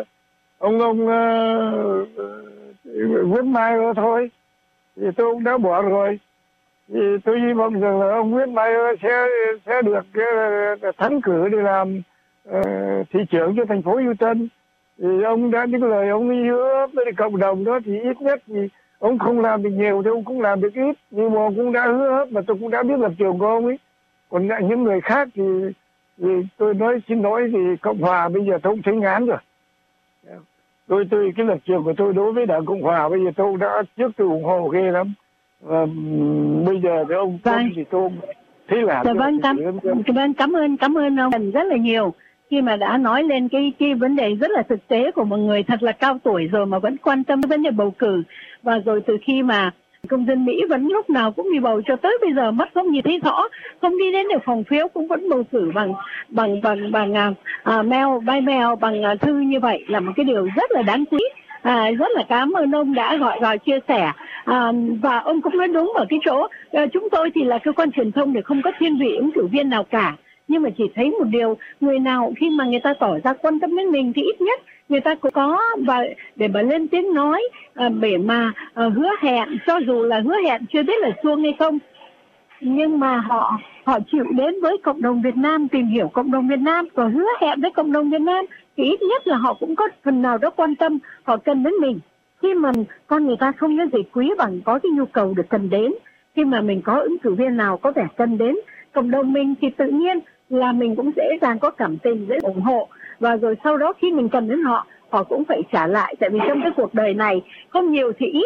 Whitmire thôi. Thì tôi cũng đã bỏ rồi. Thì tôi hy vọng rằng là ông Whitmire sẽ được thắng cử để làm thị trưởng cho thành phố Houston. Thì ông đã những lời ông ấy hứa với cộng đồng đó thì ít nhất thì ông không làm được nhiều thì ông cũng làm được ít, nhưng mà ông cũng đã hứa mà tôi cũng đã biết lập trường của ông ấy. Còn những người khác thì tôi nói xin lỗi thì Cộng Hòa bây giờ tôi cũng thấy ngán rồi. Tôi cái lập trường của tôi đối với Đảng Cộng Hòa bây giờ tôi đã trước tôi ủng hộ ghê lắm. Và bây giờ thì ông Trump thì tôi thấy là cảm ơn ông rất là nhiều khi mà đã nói lên cái vấn đề rất là thực tế của một người thật là cao tuổi rồi mà vẫn quan tâm vấn đề bầu cử. Và rồi từ khi mà công dân Mỹ vẫn lúc nào cũng đi bầu cho tới bây giờ mắt không nhìn thấy rõ, không đi đến được phòng phiếu cũng vẫn bầu cử bằng mail, by mail, bằng thư như vậy là một cái điều rất là đáng quý. Rất là cảm ơn ông đã gọi chia sẻ, và ông cũng nói đúng ở cái chỗ chúng tôi thì là cơ quan truyền thông để không có thiên vị ứng cử viên nào cả, nhưng mà chỉ thấy một điều, người nào khi mà người ta tỏ ra quan tâm đến mình thì ít nhất người ta cũng có và để mà lên tiếng nói, để mà hứa hẹn, cho dù là hứa hẹn chưa biết là suông hay không, nhưng mà họ chịu đến với cộng đồng Việt Nam, tìm hiểu cộng đồng Việt Nam và hứa hẹn với cộng đồng Việt Nam thì ít nhất là họ cũng có phần nào đó quan tâm, họ cần đến mình. Khi mà con người ta không có gì quý bằng có cái nhu cầu được cần đến, khi mà mình có ứng cử viên nào có vẻ cần đến cộng đồng mình thì tự nhiên là mình cũng dễ dàng có cảm tình, dễ ủng hộ. Và rồi sau đó khi mình cần đến họ cũng phải trả lại. Tại vì trong cái cuộc đời này không nhiều thì ít,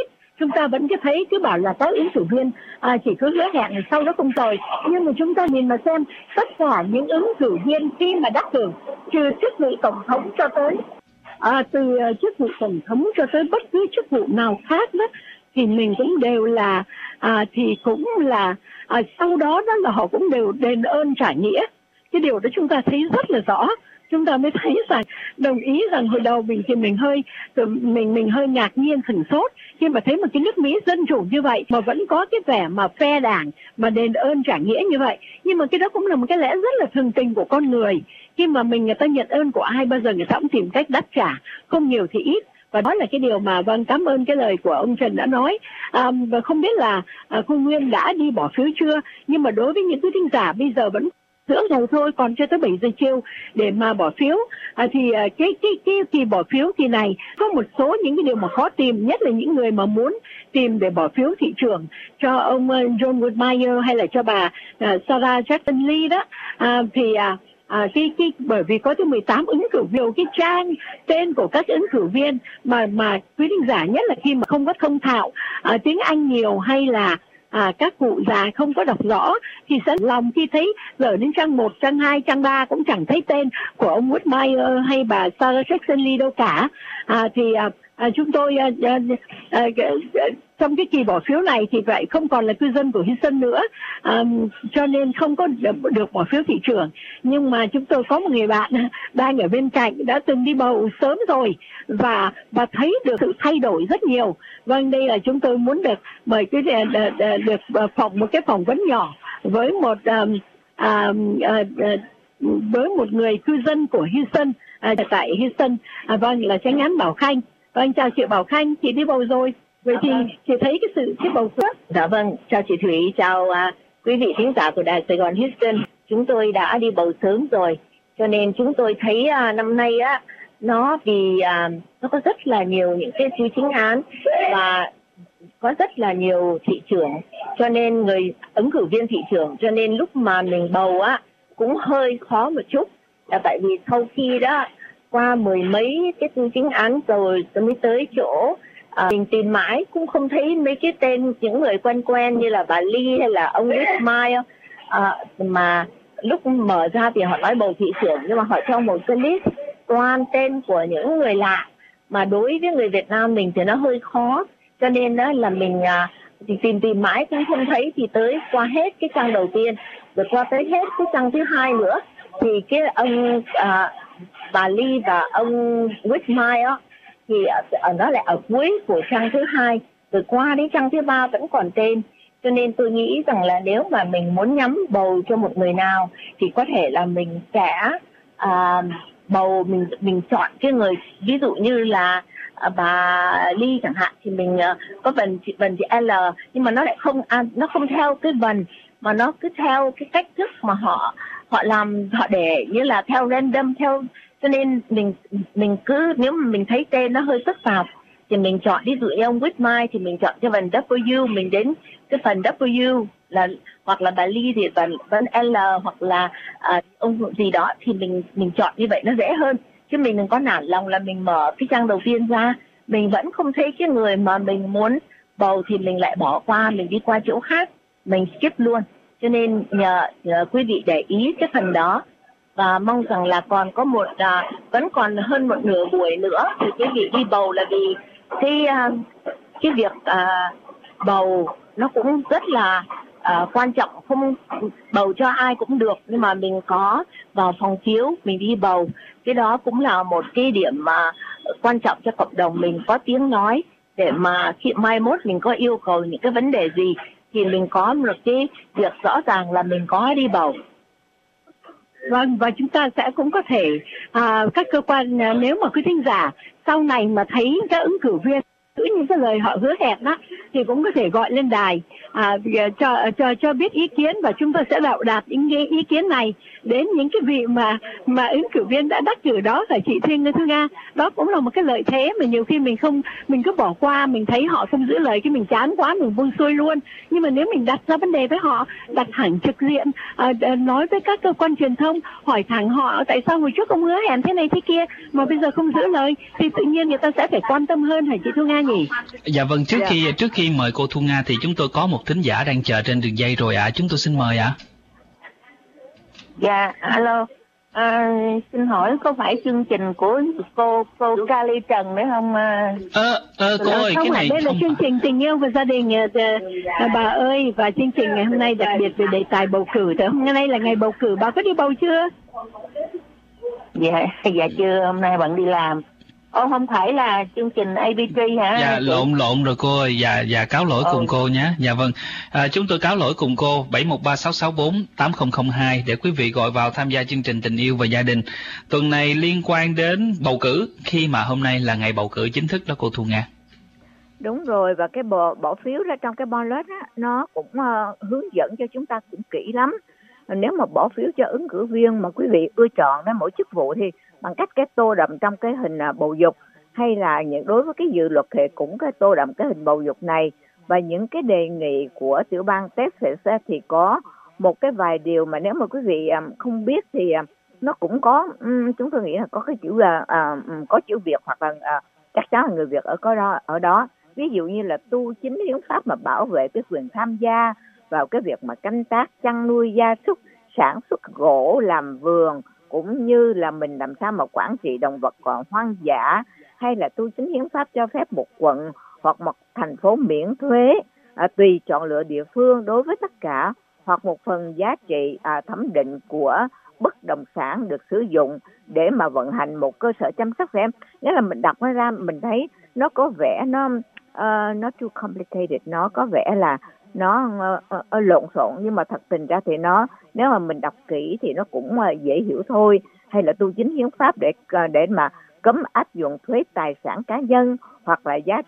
chúng ta vẫn cứ bảo là các ứng cử viên chỉ có hứa hẹn sau đó không tồi. Nhưng mà chúng ta nhìn mà xem tất cả những ứng cử viên khi mà đắc cử, trừ chức vị tổng thống cho tới từ chức vụ tổng thống cho tới bất cứ chức vụ nào khác đó, thì mình cũng đều là sau đó là họ cũng đều đền ơn trả nghĩa. Cái điều đó chúng ta thấy rất là rõ. Chúng ta mới thấy rằng, đồng ý rằng hồi đầu mình hơi ngạc nhiên sửng sốt khi mà thấy một cái nước Mỹ dân chủ như vậy mà vẫn có cái vẻ mà phe đảng mà đền ơn trả nghĩa như vậy. Nhưng mà cái đó cũng là một cái lẽ rất là thường tình của con người. Khi mà người ta nhận ơn của ai, bao giờ người ta cũng tìm cách đáp trả, không nhiều thì ít. Và đó là cái điều mà cảm ơn cái lời của ông Trần đã nói. Và không biết là cô Nguyên đã đi bỏ phiếu chưa, nhưng mà đối với những quý thính giả bây giờ vẫn giữa ngày thôi, còn chưa tới 7 giờ chiều để mà bỏ phiếu. Thì cái kỳ bỏ phiếu kỳ này có một số những cái điều mà khó tìm, nhất là những người mà muốn tìm để bỏ phiếu thị trưởng cho ông John Whitmire hay là cho bà Sarah Jackson Lee đó. Bởi vì có tới 18 ứng cử viên, cái trang tên của các ứng cử viên mà quý thính giả, nhất là khi mà không có thông thạo tiếng Anh nhiều hay là các cụ già không có đọc rõ thì sẽ lòng khi thấy giờ đến trang 1, trang 2, trang 3 cũng chẳng thấy tên của ông Whitmire hay bà Sarah Jackson Lee đâu cả. Chúng tôi trong cái kỳ bỏ phiếu này thì vậy không còn là cư dân của Houston nữa, cho nên không có được bỏ phiếu thị trưởng. Nhưng mà chúng tôi có một người bạn đang ở bên cạnh đã từng đi bầu sớm rồi và thấy được sự thay đổi rất nhiều. Vâng, đây là chúng tôi muốn được mời một cái phỏng vấn nhỏ với một người cư dân của Houston tại Houston. Vâng, là Chánh án Bảo Khanh. Vâng, chào chị Bảo Khanh, chị đi bầu rồi. Vậy thì chị thấy cái bầu phiếu. Dạ vâng, chào chị Thủy, chào quý vị thính giả của Đài Sài Gòn Houston. Chúng tôi đã đi bầu sớm rồi, cho nên chúng tôi thấy năm nay nó có rất là nhiều những cái chính án và có rất là nhiều thị trưởng, cho nên người ứng cử viên thị trưởng, cho nên lúc mà mình bầu cũng hơi khó một chút, là tại vì sau khi đó qua mười mấy cái chính án rồi mới tới chỗ mình tìm mãi cũng không thấy mấy cái tên những người quen như là bà Lee hay là ông Whitmire, mà lúc mở ra thì họ nói bầu thị trưởng, nhưng mà họ cho một cái list toàn tên của những người lạ mà đối với người Việt Nam mình thì nó hơi khó, cho nên đó là mình thì tìm mãi cũng không thấy, thì tới qua hết cái trang đầu tiên rồi qua tới hết cái trang thứ hai nữa thì cái ông bà Lee và ông Whitmire thì nó lại ở cuối của trang thứ hai, rồi qua đến trang thứ ba vẫn còn tên. Cho nên tôi nghĩ rằng là nếu mà mình muốn nhắm bầu cho một người nào thì có thể là mình sẽ bầu, mình chọn cái người, ví dụ như là bà Lee chẳng hạn, thì mình có vần chị L, nhưng mà nó lại không theo cái vần, mà nó cứ theo cái cách thức mà họ làm, họ để như là theo random, cho nên mình cứ, nếu mà mình thấy tên nó hơi phức tạp thì mình chọn, ví dụ như ông Whitmire thì mình chọn cái phần W, mình đến cái phần W là, hoặc là bà Lee thì vẫn L, hoặc là ông gì đó thì mình chọn như vậy nó dễ hơn. Chứ mình đừng có nản lòng là mình mở cái trang đầu tiên ra, mình vẫn không thấy cái người mà mình muốn bầu thì mình lại bỏ qua, mình đi qua chỗ khác, mình skip luôn. Cho nên nhờ quý vị để ý cái phần đó, và mong rằng là còn có vẫn còn hơn một nửa buổi nữa thì quý vị đi bầu, là vì cái việc bầu nó cũng rất là quan trọng. Không bầu cho ai cũng được, nhưng mà mình có vào phòng phiếu mình đi bầu, cái đó cũng là một cái điểm mà quan trọng cho cộng đồng mình có tiếng nói, để mà khi mai mốt mình có yêu cầu những cái vấn đề gì thì mình có một cái việc rõ ràng là mình có đi bầu. Vâng, và chúng ta sẽ cũng có thể các cơ quan, nếu mà quý thính giả sau này mà thấy các ứng cử viên giữ những cái lời họ hứa hẹn đó thì cũng có thể gọi lên đài cho biết ý kiến, và chúng tôi sẽ đạo đạt những ý kiến này đến những cái vị mà ứng cử viên đã đắc cử đó, phải chị Thiên Thư Nga. Đó cũng là một cái lợi thế mà nhiều khi mình cứ bỏ qua, mình thấy họ không giữ lời, cái mình chán quá mình buông xuôi luôn. Nhưng mà nếu mình đặt ra vấn đề với họ, đặt thẳng trực diện, nói với các cơ quan truyền thông, hỏi thẳng họ tại sao hồi trước ông hứa hẹn thế này thế kia mà bây giờ không giữ lời, thì tự nhiên người ta sẽ phải quan tâm hơn, hả chị Thu Nga nhỉ? Dạ vâng, trước khi mời cô Thu Nga thì chúng tôi có một thính giả đang chờ trên đường dây rồi ạ. Chúng tôi xin mời ạ. Dạ, alo. Xin hỏi có phải chương trình của cô Kali Trần đấy không? Cô ơi, không cái này đây là chương trình Tình Yêu và Gia Đình bà ơi, và chương trình ngày hôm nay đặc biệt về đề tài bầu cử. Thì hôm nay là ngày bầu cử, bà có đi bầu chưa? Dạ chưa, hôm nay bận đi làm. Không phải là chương trình ABT hả? Dạ lộn rồi cô ơi, dạ cáo lỗi cùng cô nhé. Dạ vâng, chúng tôi cáo lỗi cùng cô. 713-664-8002 để quý vị gọi vào tham gia chương trình Tình Yêu và Gia Đình tuần này liên quan đến bầu cử, khi mà hôm nay là ngày bầu cử chính thức đó cô Thu Nga. Đúng rồi, và cái bỏ phiếu ra trong cái ballot á, nó cũng hướng dẫn cho chúng ta cũng kỹ lắm. Nếu mà bỏ phiếu cho ứng cử viên mà quý vị ưa chọn đó mỗi chức vụ thì bằng cách cái tô đậm trong cái hình bầu dục, hay là đối với cái dự luật thì cũng cái tô đậm cái hình bầu dục này. Và những cái đề nghị của tiểu bang Texas thì có một cái vài điều mà nếu mà quý vị không biết thì nó cũng có, chúng tôi nghĩ là có cái chữ là có chữ Việt, hoặc là chắc chắn là người Việt ở đó. Ví dụ như là tu chính hiến pháp mà bảo vệ cái quyền tham gia vào cái việc mà canh tác, chăn nuôi gia súc, sản xuất gỗ, làm vườn, cũng như là mình làm sao mà quản trị động vật còn hoang dã, hay là tu chính hiến pháp cho phép một quận hoặc một thành phố miễn thuế tùy chọn lựa địa phương đối với tất cả hoặc một phần giá trị thẩm định của bất động sản được sử dụng để mà vận hành một cơ sở chăm sóc trẻ em. Nghĩa là mình đọc nó ra mình thấy nó có vẻ nó too complicated, nó có vẻ là nó lộn xộn, nhưng mà thật tình ra thì nó, nếu mà mình đọc kỹ thì nó cũng dễ hiểu thôi. Hay là tu chính hiến pháp để mà cấm áp dụng thuế tài sản cá nhân, hoặc là giá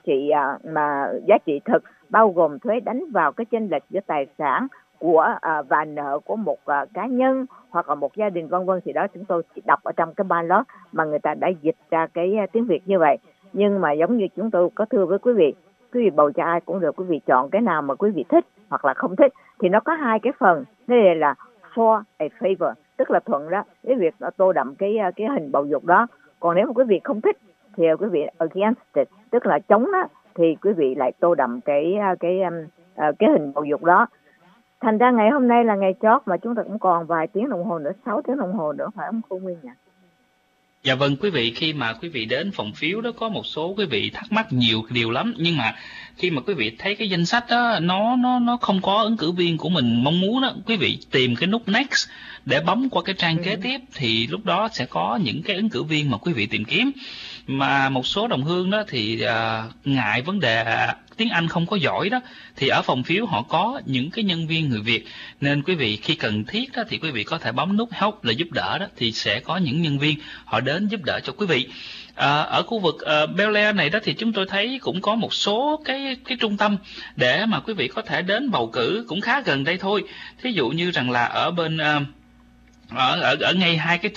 trị thực, bao gồm thuế đánh vào cái chênh lệch giữa tài sản của và nợ của một cá nhân hoặc là một gia đình vân vân. Thì đó chúng tôi chỉ đọc ở trong cái ballot mà người ta đã dịch ra cái tiếng Việt như vậy. Nhưng mà giống như chúng tôi có thưa với quý vị bầu cho ai cũng được, quý vị chọn cái nào mà quý vị thích hoặc là không thích. Thì nó có hai cái phần, đây là for a favor, tức là thuận đó, cái việc nó tô đậm cái hình bầu dục đó. Còn nếu mà quý vị không thích thì quý vị against it, tức là chống đó, thì quý vị lại tô đậm cái hình bầu dục đó. Thành ra ngày hôm nay là ngày chót mà chúng ta cũng còn vài tiếng đồng hồ nữa, 6 tiếng đồng hồ nữa, phải không cô Nguyên nhỉ? Dạ vâng, quý vị, khi mà quý vị đến phòng phiếu đó có một số quý vị thắc mắc nhiều điều lắm, nhưng mà khi mà quý vị thấy cái danh sách đó nó không có ứng cử viên của mình mong muốn đó, quý vị tìm cái nút next để bấm qua cái trang kế tiếp, thì lúc đó sẽ có những cái ứng cử viên mà quý vị tìm kiếm. Mà một số đồng hương đó thì ngại vấn đề tiếng Anh không có giỏi đó, thì ở phòng phiếu họ có những cái nhân viên người Việt, nên quý vị khi cần thiết đó thì quý vị có thể bấm nút help là giúp đỡ đó, thì sẽ có những nhân viên họ đến giúp đỡ cho quý vị. Ở khu vực Bel Air này đó thì chúng tôi thấy cũng có một số cái trung tâm để mà quý vị có thể đến bầu cử, cũng khá gần đây thôi. Thí dụ như rằng là ở bên ở ngay hai cái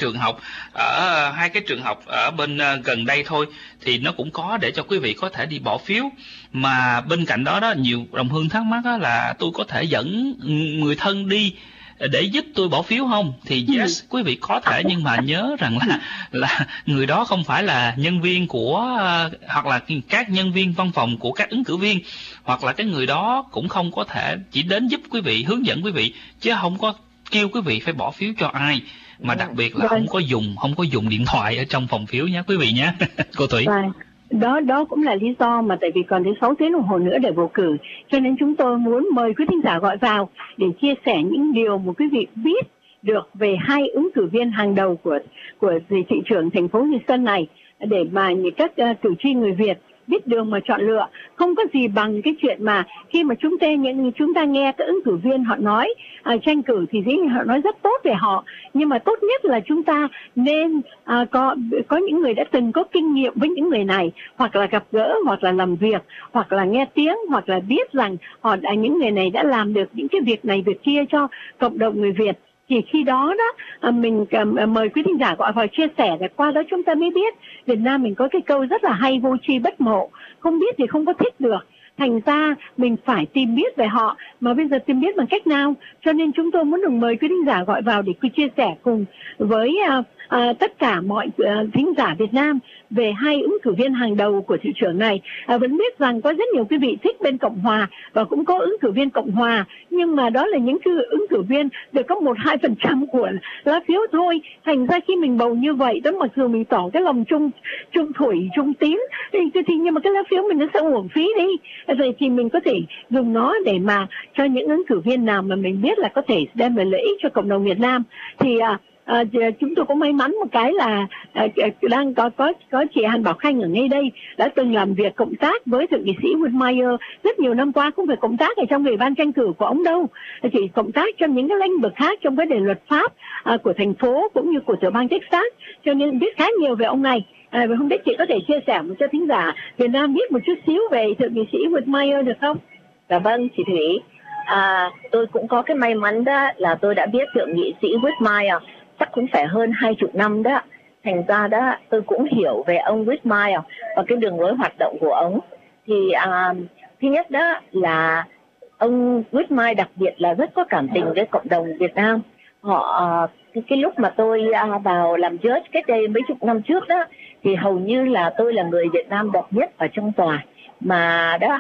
trường học ở bên gần đây thôi, thì nó cũng có để cho quý vị có thể đi bỏ phiếu. Mà bên cạnh đó nhiều đồng hương thắc mắc là tôi có thể dẫn người thân đi để giúp tôi bỏ phiếu không? Thì yes, quý vị có thể, nhưng mà nhớ rằng là người đó không phải là nhân viên của hoặc là các nhân viên văn phòng của các ứng cử viên, hoặc là cái người đó cũng không có thể chỉ đến giúp quý vị, hướng dẫn quý vị, chứ không có kêu quý vị phải bỏ phiếu cho ai, mà đặc biệt là không có dùng điện thoại ở trong phòng phiếu nhé quý vị nhé. Cô Thủy. Đó cũng là lý do mà tại vì còn đến 6 tiếng đồng hồ nữa để bầu cử, cho nên chúng tôi muốn mời quý thính giả gọi vào để chia sẻ những điều mà quý vị biết được về hai ứng cử viên hàng đầu của thị trưởng thành phố Houston này, để mà các cử tri người Việt biết đường mà chọn lựa. Không có gì bằng cái chuyện mà khi mà chúng ta nghe các ứng cử viên họ nói tranh cử thì dĩ nhiên họ nói rất tốt về họ, nhưng mà tốt nhất là chúng ta nên có những người đã từng có kinh nghiệm với những người này, hoặc là gặp gỡ, hoặc là làm việc, hoặc là nghe tiếng, hoặc là biết rằng những người này đã làm được những cái việc này việc kia cho cộng đồng người Việt. Thì khi đó mình mời quý thính giả gọi vào chia sẻ, để qua đó chúng ta mới biết. Việt Nam mình có cái câu rất là hay, vô tri bất mộ, không biết thì không có thích được. Thành ra mình phải tìm biết về họ, mà bây giờ tìm biết bằng cách nào? Cho nên chúng tôi muốn được mời quý thính giả gọi vào để chia sẻ cùng với tất cả mọi thính giả Việt Nam về hai ứng cử viên hàng đầu của thị trường này. Vẫn biết rằng có rất nhiều quý vị thích bên Cộng Hòa và cũng có ứng cử viên Cộng Hòa, nhưng mà đó là những ứng cử viên được có 1-2% của lá phiếu thôi. Thành ra khi mình bầu như vậy đó, mặc dù mình tỏ cái lòng trung thủy, trung tín thì nhưng mà cái lá phiếu mình nó sẽ uổng phí đi. Vậy thì mình có thể dùng nó để mà cho những ứng cử viên nào mà mình biết là có thể đem lại lợi ích cho cộng đồng Việt Nam. Thì chúng tôi có may mắn một cái là đang có chị Hàn Bảo Khanh ở ngay đây, đã từng làm việc cộng tác với thượng nghị sĩ Whitmire rất nhiều năm qua, không phải cộng tác ở trong ủy ban tranh cử của ông đâu, chỉ cộng tác trong những cái lĩnh vực khác trong vấn đề luật pháp của thành phố cũng như của tiểu bang Texas, cho nên biết khá nhiều về ông này. Không biết chị có thể chia sẻ cho thính giả Việt Nam biết một chút xíu về thượng nghị sĩ Whitmire được không? Dạ vâng, chị Thủy. Tôi cũng có cái may mắn đó là tôi đã biết thượng nghị sĩ Whitmire chắc cũng phải hơn 20 năm đó. Thành ra đó tôi cũng hiểu về ông Whitmire và cái đường lối hoạt động của ông. Thì thứ nhất đó là ông Whitmire đặc biệt là rất có cảm tình với cộng đồng Việt Nam. Cái lúc mà tôi vào làm judge cách đây mấy chục năm trước đó, thì hầu như là tôi là người Việt Nam độc nhất ở trong tòa mà đó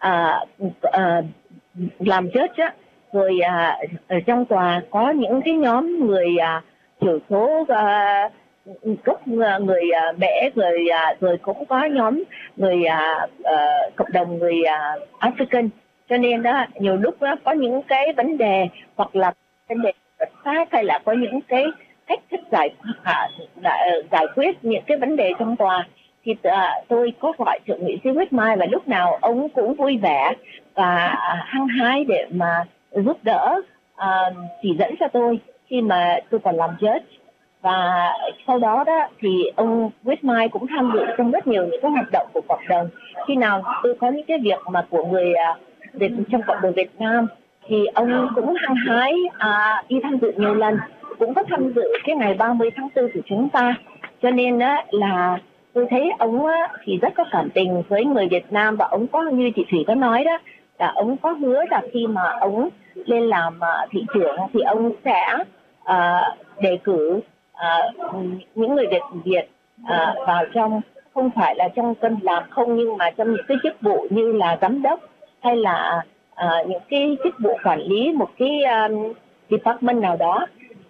làm judge á. Rồi ở trong tòa có những cái nhóm người thiểu số, gốc người Mễ, rồi cũng có nhóm người cộng đồng người African. Cho nên đó nhiều lúc đó có những cái vấn đề hoặc là vấn đề luật pháp hay là có những cái cách thức giải quyết những cái vấn đề trong tòa thì tôi có gọi thượng nghị sĩ Whitmire và lúc nào ông cũng vui vẻ và hăng hái để mà giúp đỡ, chỉ dẫn cho tôi khi mà tôi còn làm judge. Và sau đó đó thì ông Whitmire cũng tham dự trong rất nhiều những cái hoạt động của cộng đồng. Khi nào tôi có những cái việc mà của người trong cộng đồng Việt Nam thì ông cũng hăng hái đi tham dự nhiều lần, cũng có tham dự cái ngày 30 tháng 4 của chúng ta. Cho nên đó là tôi thấy ông thì rất có cảm tình với người Việt Nam, và ông có, như chị Thủy có nói đó, là ông có hứa là khi mà ông lên làm thị trưởng thì ông sẽ đề cử những người Việt vào trong, không phải là trong cân làm không, nhưng mà trong những cái chức vụ như là giám đốc hay là những cái chức vụ quản lý một cái department nào đó.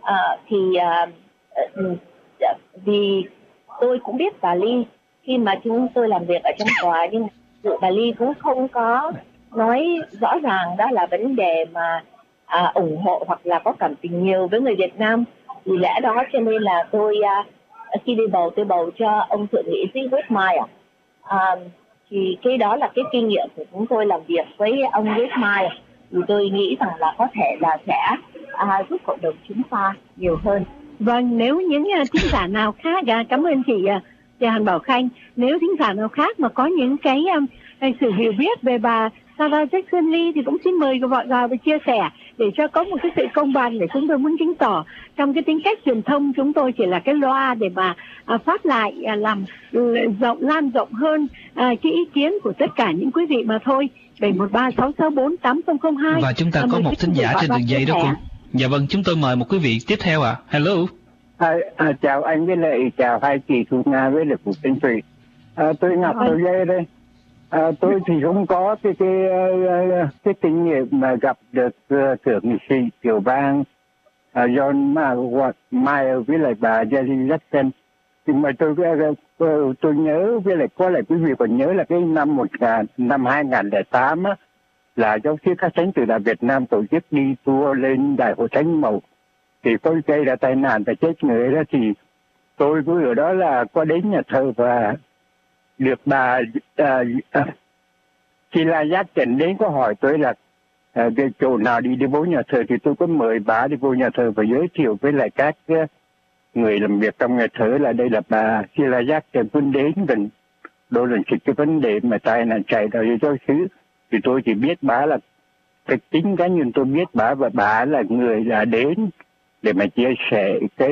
Vì tôi cũng biết bà Ly khi mà chúng tôi làm việc ở trong tòa, nhưng bà Ly cũng không có nói rõ ràng đó là vấn đề mà ủng hộ hoặc là có cảm tình nhiều với người Việt Nam. Vì lẽ đó cho nên là tôi khi đi bầu, tôi bầu cho ông thượng nghị sĩ Whitmire. Thì cái đó là cái kinh nghiệm của chúng tôi làm việc với ông Whitmire. Thì tôi nghĩ rằng là có thể là sẽ giúp cộng đồng chúng ta nhiều hơn. Vâng, nếu những thính giả nào khác, cảm ơn chị Hàn Bảo Khanh. Nếu thính giả nào khác mà có những cái sự hiểu biết về bà Sarah Jackson Lee thì cũng xin mời gọi vào và chia sẻ để cho có một cái sự công bằng, để chúng tôi muốn chứng tỏ trong cái tính cách truyền thông chúng tôi chỉ là cái loa để mà phát lại, làm lan rộng hơn cái ý kiến của tất cả những quý vị mà thôi. 713-664-8002. Và chúng ta có một thính giả trên đường dây đó cô. Dạ vâng, chúng tôi mời một quý vị tiếp theo ạ. Hello. Chào anh với lại chào hai chị Thu Nga với lại Cụ Tinh Thủy. Tôi Ngọc tôi Lê đây. Tôi thì không có cái kinh nghiệm mà gặp được thượng nghị sĩ tiểu bang John Whitmire với lại bà Jerry Jackson. Nhưng mà tôi nhớ, với lại có lại quý vị còn nhớ là cái năm 2008 á, là giáo sư các thánh từ đạo Việt Nam tổ chức đi tour lên Đại hội Thánh Mẫu thì có gây ra tai nạn và chết người đó, thì tôi cũng ở đó là có đến nhà thờ và được bà Sheila Jackson đến có hỏi tôi là cái chỗ nào đi vô nhà thờ, thì tôi có mời bà đi vô nhà thờ và giới thiệu với lại các người làm việc trong nhà thờ là đây là bà Sheila Jackson cũng đến gần đôi lần cái vấn đề mà tai nạn chạy đầu cho xứ. Thì tôi chỉ biết bà là cái tính cá nhân, tôi biết bà và bà là người là đến để mà chia sẻ cái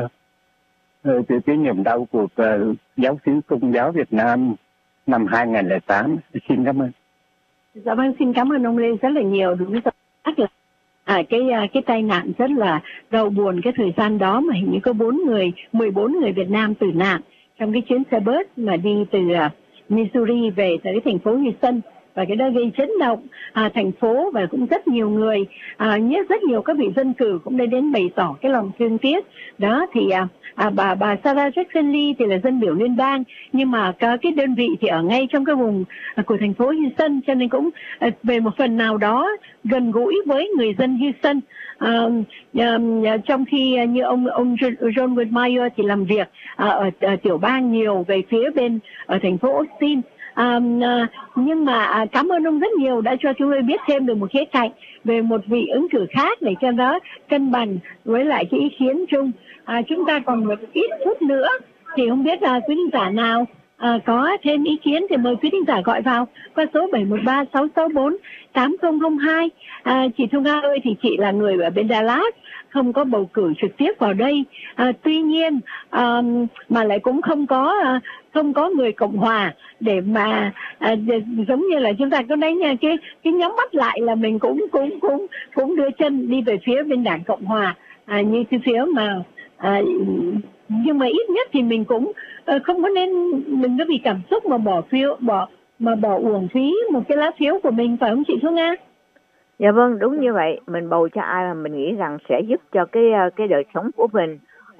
niềm đau của giáo xứ Công giáo Việt Nam năm 2008. Xin cảm ơn. Dạ vâng, xin cảm ơn ông Lê rất là nhiều. Đúng rồi, cái tai nạn rất là đau buồn cái thời gian đó, mà hình như có 14 người Việt Nam tử nạn trong cái chuyến xe bus mà đi từ Missouri về tới thành phố Houston. Và cái đó gây chấn động thành phố, và cũng rất nhiều người, rất nhiều các vị dân cử cũng đã đến bày tỏ cái lòng thương tiếc. Đó thì bà Sarah Jackson Lee thì là dân biểu liên bang, nhưng mà cái đơn vị thì ở ngay trong cái vùng của thành phố Houston, cho nên cũng về một phần nào đó gần gũi với người dân Houston. Trong khi như ông John Whitmire thì làm việc ở tiểu bang nhiều về phía bên ở thành phố Austin. Nhưng mà cảm ơn ông rất nhiều đã cho chúng tôi biết thêm được một khía cạnh về một vị ứng cử khác để cho nó cân bằng với lại cái ý kiến chung. Chúng ta còn một ít phút nữa thì không biết quý thính giả nào có thêm ý kiến thì mời quý thính giả gọi vào qua số 713-664-8002. Chị Thu Nga ơi, thì chị là người ở bên Dallas, không có bầu cử trực tiếp vào đây. Tuy nhiên mà lại cũng không có người Cộng hòa để mà giống như là chúng ta có đánh cái nhóm mắt lại là mình cũng đưa chân đi về phía bên đảng Cộng hòa, như cái phía mà nhưng mà ít nhất thì mình cũng không có nên mình có vì cảm xúc mà bỏ uổng phí một cái lá phiếu của mình, phải không chị Thu Nga? Dạ vâng, đúng như vậy. Mình bầu cho ai mà mình nghĩ rằng sẽ giúp cho cái đời sống của mình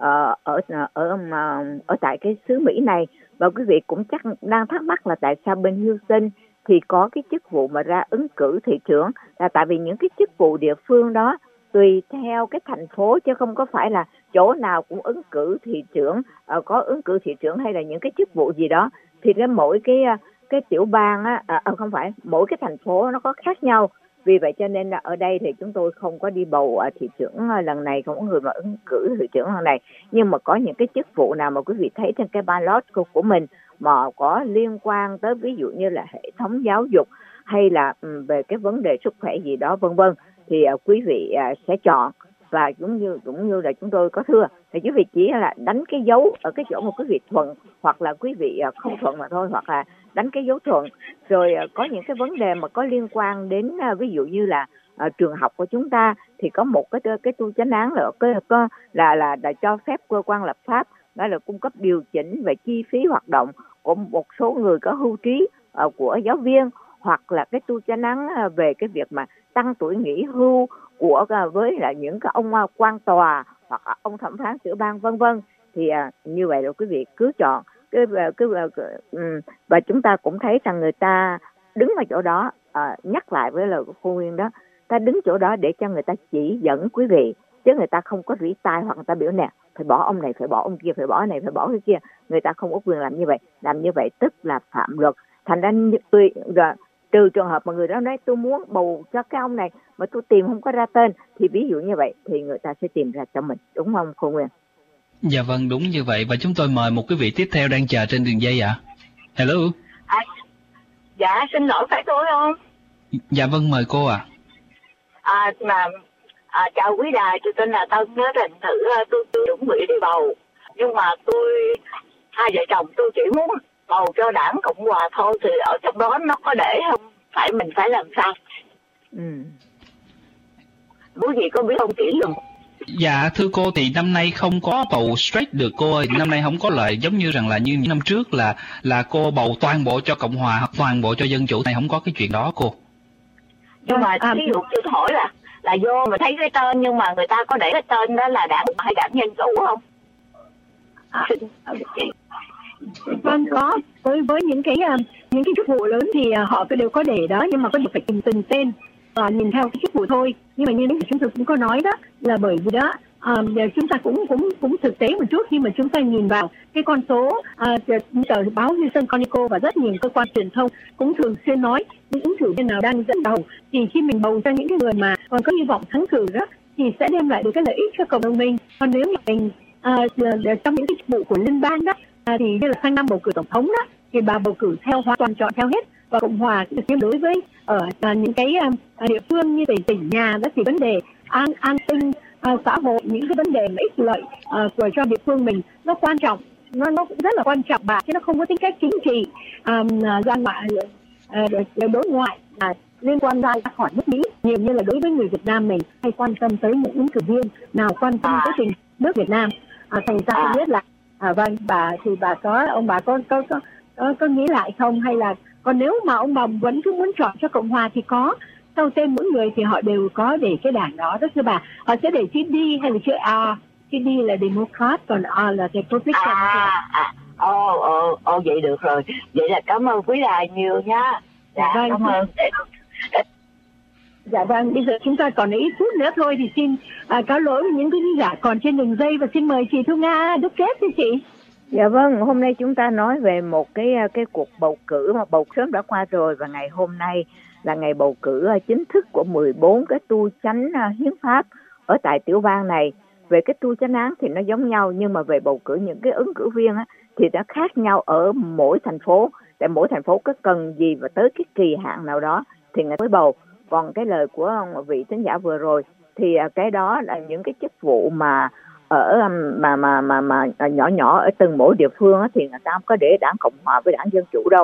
ở tại cái xứ Mỹ này. Và quý vị cũng chắc đang thắc mắc là tại sao bên Houston thì có cái chức vụ mà ra ứng cử thị trưởng, là tại vì những cái chức vụ địa phương đó tùy theo cái thành phố, chứ không có phải là chỗ nào cũng ứng cử thị trưởng, có ứng cử thị trưởng hay là những cái chức vụ gì đó. Thì mỗi cái tiểu bang không phải, mỗi cái thành phố nó có khác nhau. Vì vậy cho nên là ở đây thì chúng tôi không có đi bầu thị trưởng lần này, không có người mà ứng cử thị trưởng lần này. Nhưng mà có những cái chức vụ nào mà quý vị thấy trên cái ballot của mình mà có liên quan tới ví dụ như là hệ thống giáo dục hay là về cái vấn đề sức khỏe gì đó vân vân, thì quý vị sẽ chọn. Và cũng như là chúng tôi có thưa thì quý vị chỉ là đánh cái dấu ở cái chỗ mà quý vị thuận hoặc là quý vị không thuận mà thôi, hoặc là đánh cái dấu thuận. Rồi có những cái vấn đề mà có liên quan đến ví dụ như là trường học của chúng ta thì có một cái tu chánh án là cho phép cơ quan lập pháp đó là cung cấp điều chỉnh về chi phí hoạt động của một số người có hưu trí của giáo viên, hoặc là cái tu chánh án về cái việc mà tăng tuổi nghỉ hưu của với là những cái ông quan tòa hoặc ông thẩm phán tiểu bang vân vân. Thì như vậy là quý vị cứ chọn và chúng ta cũng thấy rằng người ta đứng ở chỗ đó, nhắc lại với lời của cô Nguyên đó, ta đứng chỗ đó để cho người ta chỉ dẫn quý vị, chứ người ta không có rỉ tai hoặc người ta biểu nè phải bỏ ông này, phải bỏ ông kia, phải bỏ này, phải bỏ cái kia. Người ta không có quyền làm như vậy. Làm như vậy tức là phạm luật. Thành ra trừ trường hợp mà người đó nói tôi muốn bầu cho cái ông này mà tôi tìm không có ra tên, thì ví dụ như vậy thì người ta sẽ tìm ra cho mình, đúng không cô Nguyên? Dạ vâng, đúng như vậy. Và chúng tôi mời một quý vị tiếp theo đang chờ trên đường dây ạ. Hello. Dạ, xin lỗi phải tôi không? Dạ vâng, mời cô ạ. Chào quý đài, tôi tên là Tân đó, thành thử tôi chuẩn bị đi bầu. Nhưng mà hai vợ chồng tôi chỉ muốn bầu cho đảng Cộng hòa thôi, thì ở trong đó nó có để không? Mình phải làm sao? Quý vị có biết không kỹ lưỡng? Dạ thưa cô, thì năm nay không có bầu straight được cô ơi. Năm nay không có lợi giống như rằng là như năm trước là cô bầu toàn bộ cho Cộng hòa hoặc toàn bộ cho Dân chủ, này không có cái chuyện đó cô. Nhưng mà ví dụ tôi hỏi là vô mà thấy cái tên, nhưng mà người ta có để cái tên đó là đảng hay đảng Dân chủ không? Vâng, có. Với những cái chức vụ lớn thì họ đều có để đó, nhưng mà có phải tìm từng tên và nhìn theo cái chức vụ thôi. Nhưng mà như chúng tôi cũng có nói đó, là bởi vì đó chúng ta cũng thực tế một chút khi mà chúng ta nhìn vào cái con số tờ báo Houston Chronicle và rất nhiều cơ quan truyền thông cũng thường xuyên nói những ứng cử viên nào đang dẫn đầu, thì khi mình bầu cho những cái người mà còn có hy vọng thắng cử đó thì sẽ đem lại được cái lợi ích cho cộng đồng mình. Còn nếu mà mình trong những cái chức vụ của liên bang đó thì như là sang năm bầu cử tổng thống đó thì bà bầu cử theo hoàn toàn chọn theo hết, và Cộng hòa thì đối với ở những cái địa phương như tỉnh nhà đó thì vấn đề an sinh xã hội, những cái vấn đề mà ích lợi của cho địa phương mình nó quan trọng, nó rất là quan trọng, chứ nó không có tính cách chính trị ra ngoại đối ngoại. liên quan ra khỏi nước Mỹ nhiều như là đối với người Việt Nam mình hay quan tâm tới những ứng cử viên nào quan tâm tới tình nước Việt Nam. Thành ra tôi biết là vâng, ông bà có nghĩ lại không, hay là còn nếu mà ông bà vẫn cứ muốn chọn cho Cộng hòa thì có sau tên mỗi người thì họ đều có để cái đảng đó. Đó thưa bà, họ sẽ để chữ D hay là chữ R. Chữ D là Democrat, còn R là Republican. Vậy được rồi. Vậy là cảm ơn quý đài nhiều nha. Dạ, vâng. Cảm ơn. Dạ vâng, bây giờ chúng ta còn ít phút nữa thôi thì xin cáo lỗi với những cái giả còn trên đường dây và xin mời chị Thu Nga đúc kết đi chị. Dạ vâng, hôm nay chúng ta nói về một cái cuộc bầu cử mà bầu sớm đã qua rồi, và ngày hôm nay là ngày bầu cử chính thức của 14 cái tu chánh hiến pháp ở tại tiểu bang này. Về cái tu chánh án thì nó giống nhau, nhưng mà về bầu cử những cái ứng cử viên thì đã khác nhau ở mỗi thành phố. Tại mỗi thành phố có cần gì và tới cái kỳ hạn nào đó thì người mới bầu. Còn cái lời của vị thính giả vừa rồi thì cái đó là những cái chức vụ mà ở nhỏ nhỏ ở từng mỗi địa phương thì người ta không có để đảng Cộng hòa với đảng Dân chủ đâu.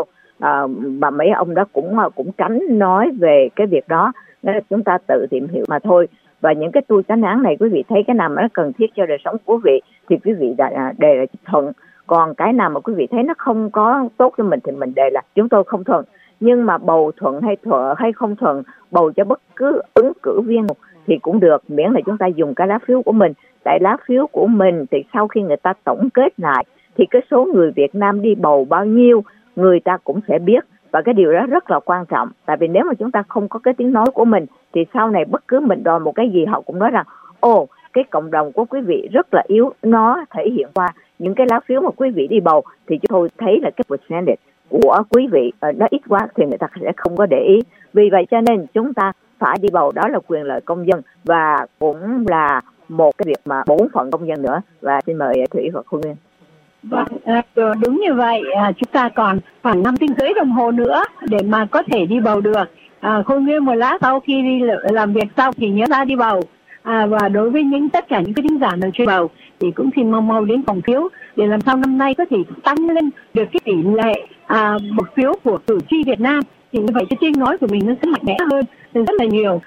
Mà mấy ông đó cũng tránh nói về cái việc đó, nên là chúng ta tự tìm hiểu mà thôi. Và những cái tu chánh án này quý vị thấy cái nào mà nó cần thiết cho đời sống của quý vị thì quý vị đề là thuận. Còn cái nào mà quý vị thấy nó không có tốt cho mình thì mình đề là chúng tôi không thuận. Nhưng mà bầu thuận hay không thuận, bầu cho bất cứ ứng cử viên thì cũng được, miễn là chúng ta dùng cái lá phiếu của mình. Tại lá phiếu của mình thì sau khi người ta tổng kết lại thì cái số người Việt Nam đi bầu bao nhiêu người ta cũng sẽ biết. Và cái điều đó rất là quan trọng. Tại vì nếu mà chúng ta không có cái tiếng nói của mình thì sau này bất cứ mình đòi một cái gì họ cũng nói rằng cái cộng đồng của quý vị rất là yếu. Nó thể hiện qua những cái lá phiếu mà quý vị đi bầu thì chúng tôi thấy là cái percentage của quý vị nó ít quá thì người ta sẽ không có để ý. Vì vậy cho nên chúng ta phải đi bầu, đó là quyền lợi công dân và cũng là một cái việc mà bổn phận công dân nữa. Và xin mời Thủy và Khôi Nguyên. Vâng, đúng như vậy. Chúng ta còn khoảng 5 tiếng rưỡi đồng hồ nữa để mà có thể đi bầu được. Khôi Nguyên một lát sau khi đi làm việc xong thì nhớ ra đi bầu. Và đối với tất cả những cái thính giả nào chưa bầu thì cũng xin mau đến phòng phiếu để làm sao năm nay có thể tăng lên được cái tỷ lệ bầu phiếu của cử tri Việt Nam. Thì như vậy cái tiếng nói của mình nó sẽ mạnh mẽ hơn rất là nhiều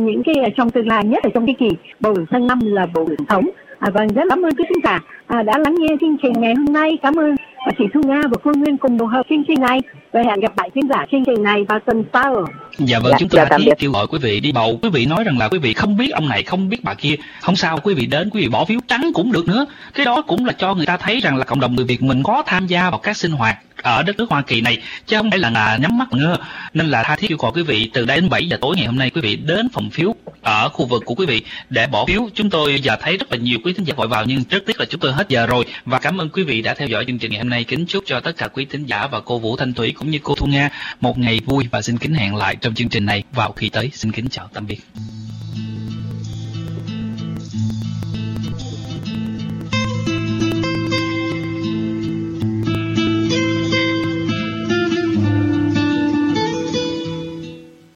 trong tương lai, nhất là trong cái kỳ bầu cử sang năm là bầu cử tổng thống. Vâng, rất cảm ơn quý thính giả đã lắng nghe chương trình ngày hôm nay. Cảm ơn chị Thu Nga và Khôi Nguyên cùng đồng hợp chương trình này. Và hẹn gặp lại thính giả chương trình này vào tuần sau. Dạ vâng, chúng tôi kêu gọi quý vị đi bầu. Quý vị nói rằng là quý vị không biết ông này, không biết bà kia. Không sao, quý vị đến, quý vị bỏ phiếu trắng cũng được nữa. Cái đó cũng là cho người ta thấy rằng là cộng đồng người Việt mình có tham gia vào các sinh hoạt ở đất nước Hoa Kỳ này, chứ không phải là nhắm mắt nữa. Nên là tha thiết kêu gọi quý vị từ đây đến 7 giờ tối ngày hôm nay quý vị đến phòng phiếu ở khu vực của quý vị để bỏ phiếu. Chúng tôi giờ thấy rất là nhiều quý thính giả gọi vào nhưng rất tiếc là chúng tôi hết giờ rồi. Và cảm ơn quý vị đã theo dõi chương trình ngày hôm nay. Kính chúc cho tất cả quý thính giả và cô Vũ Thanh Thủy cũng như cô Thu Nga một ngày vui và xin kính hẹn lại trong chương trình này vào kỳ tới. Xin kính chào tạm biệt.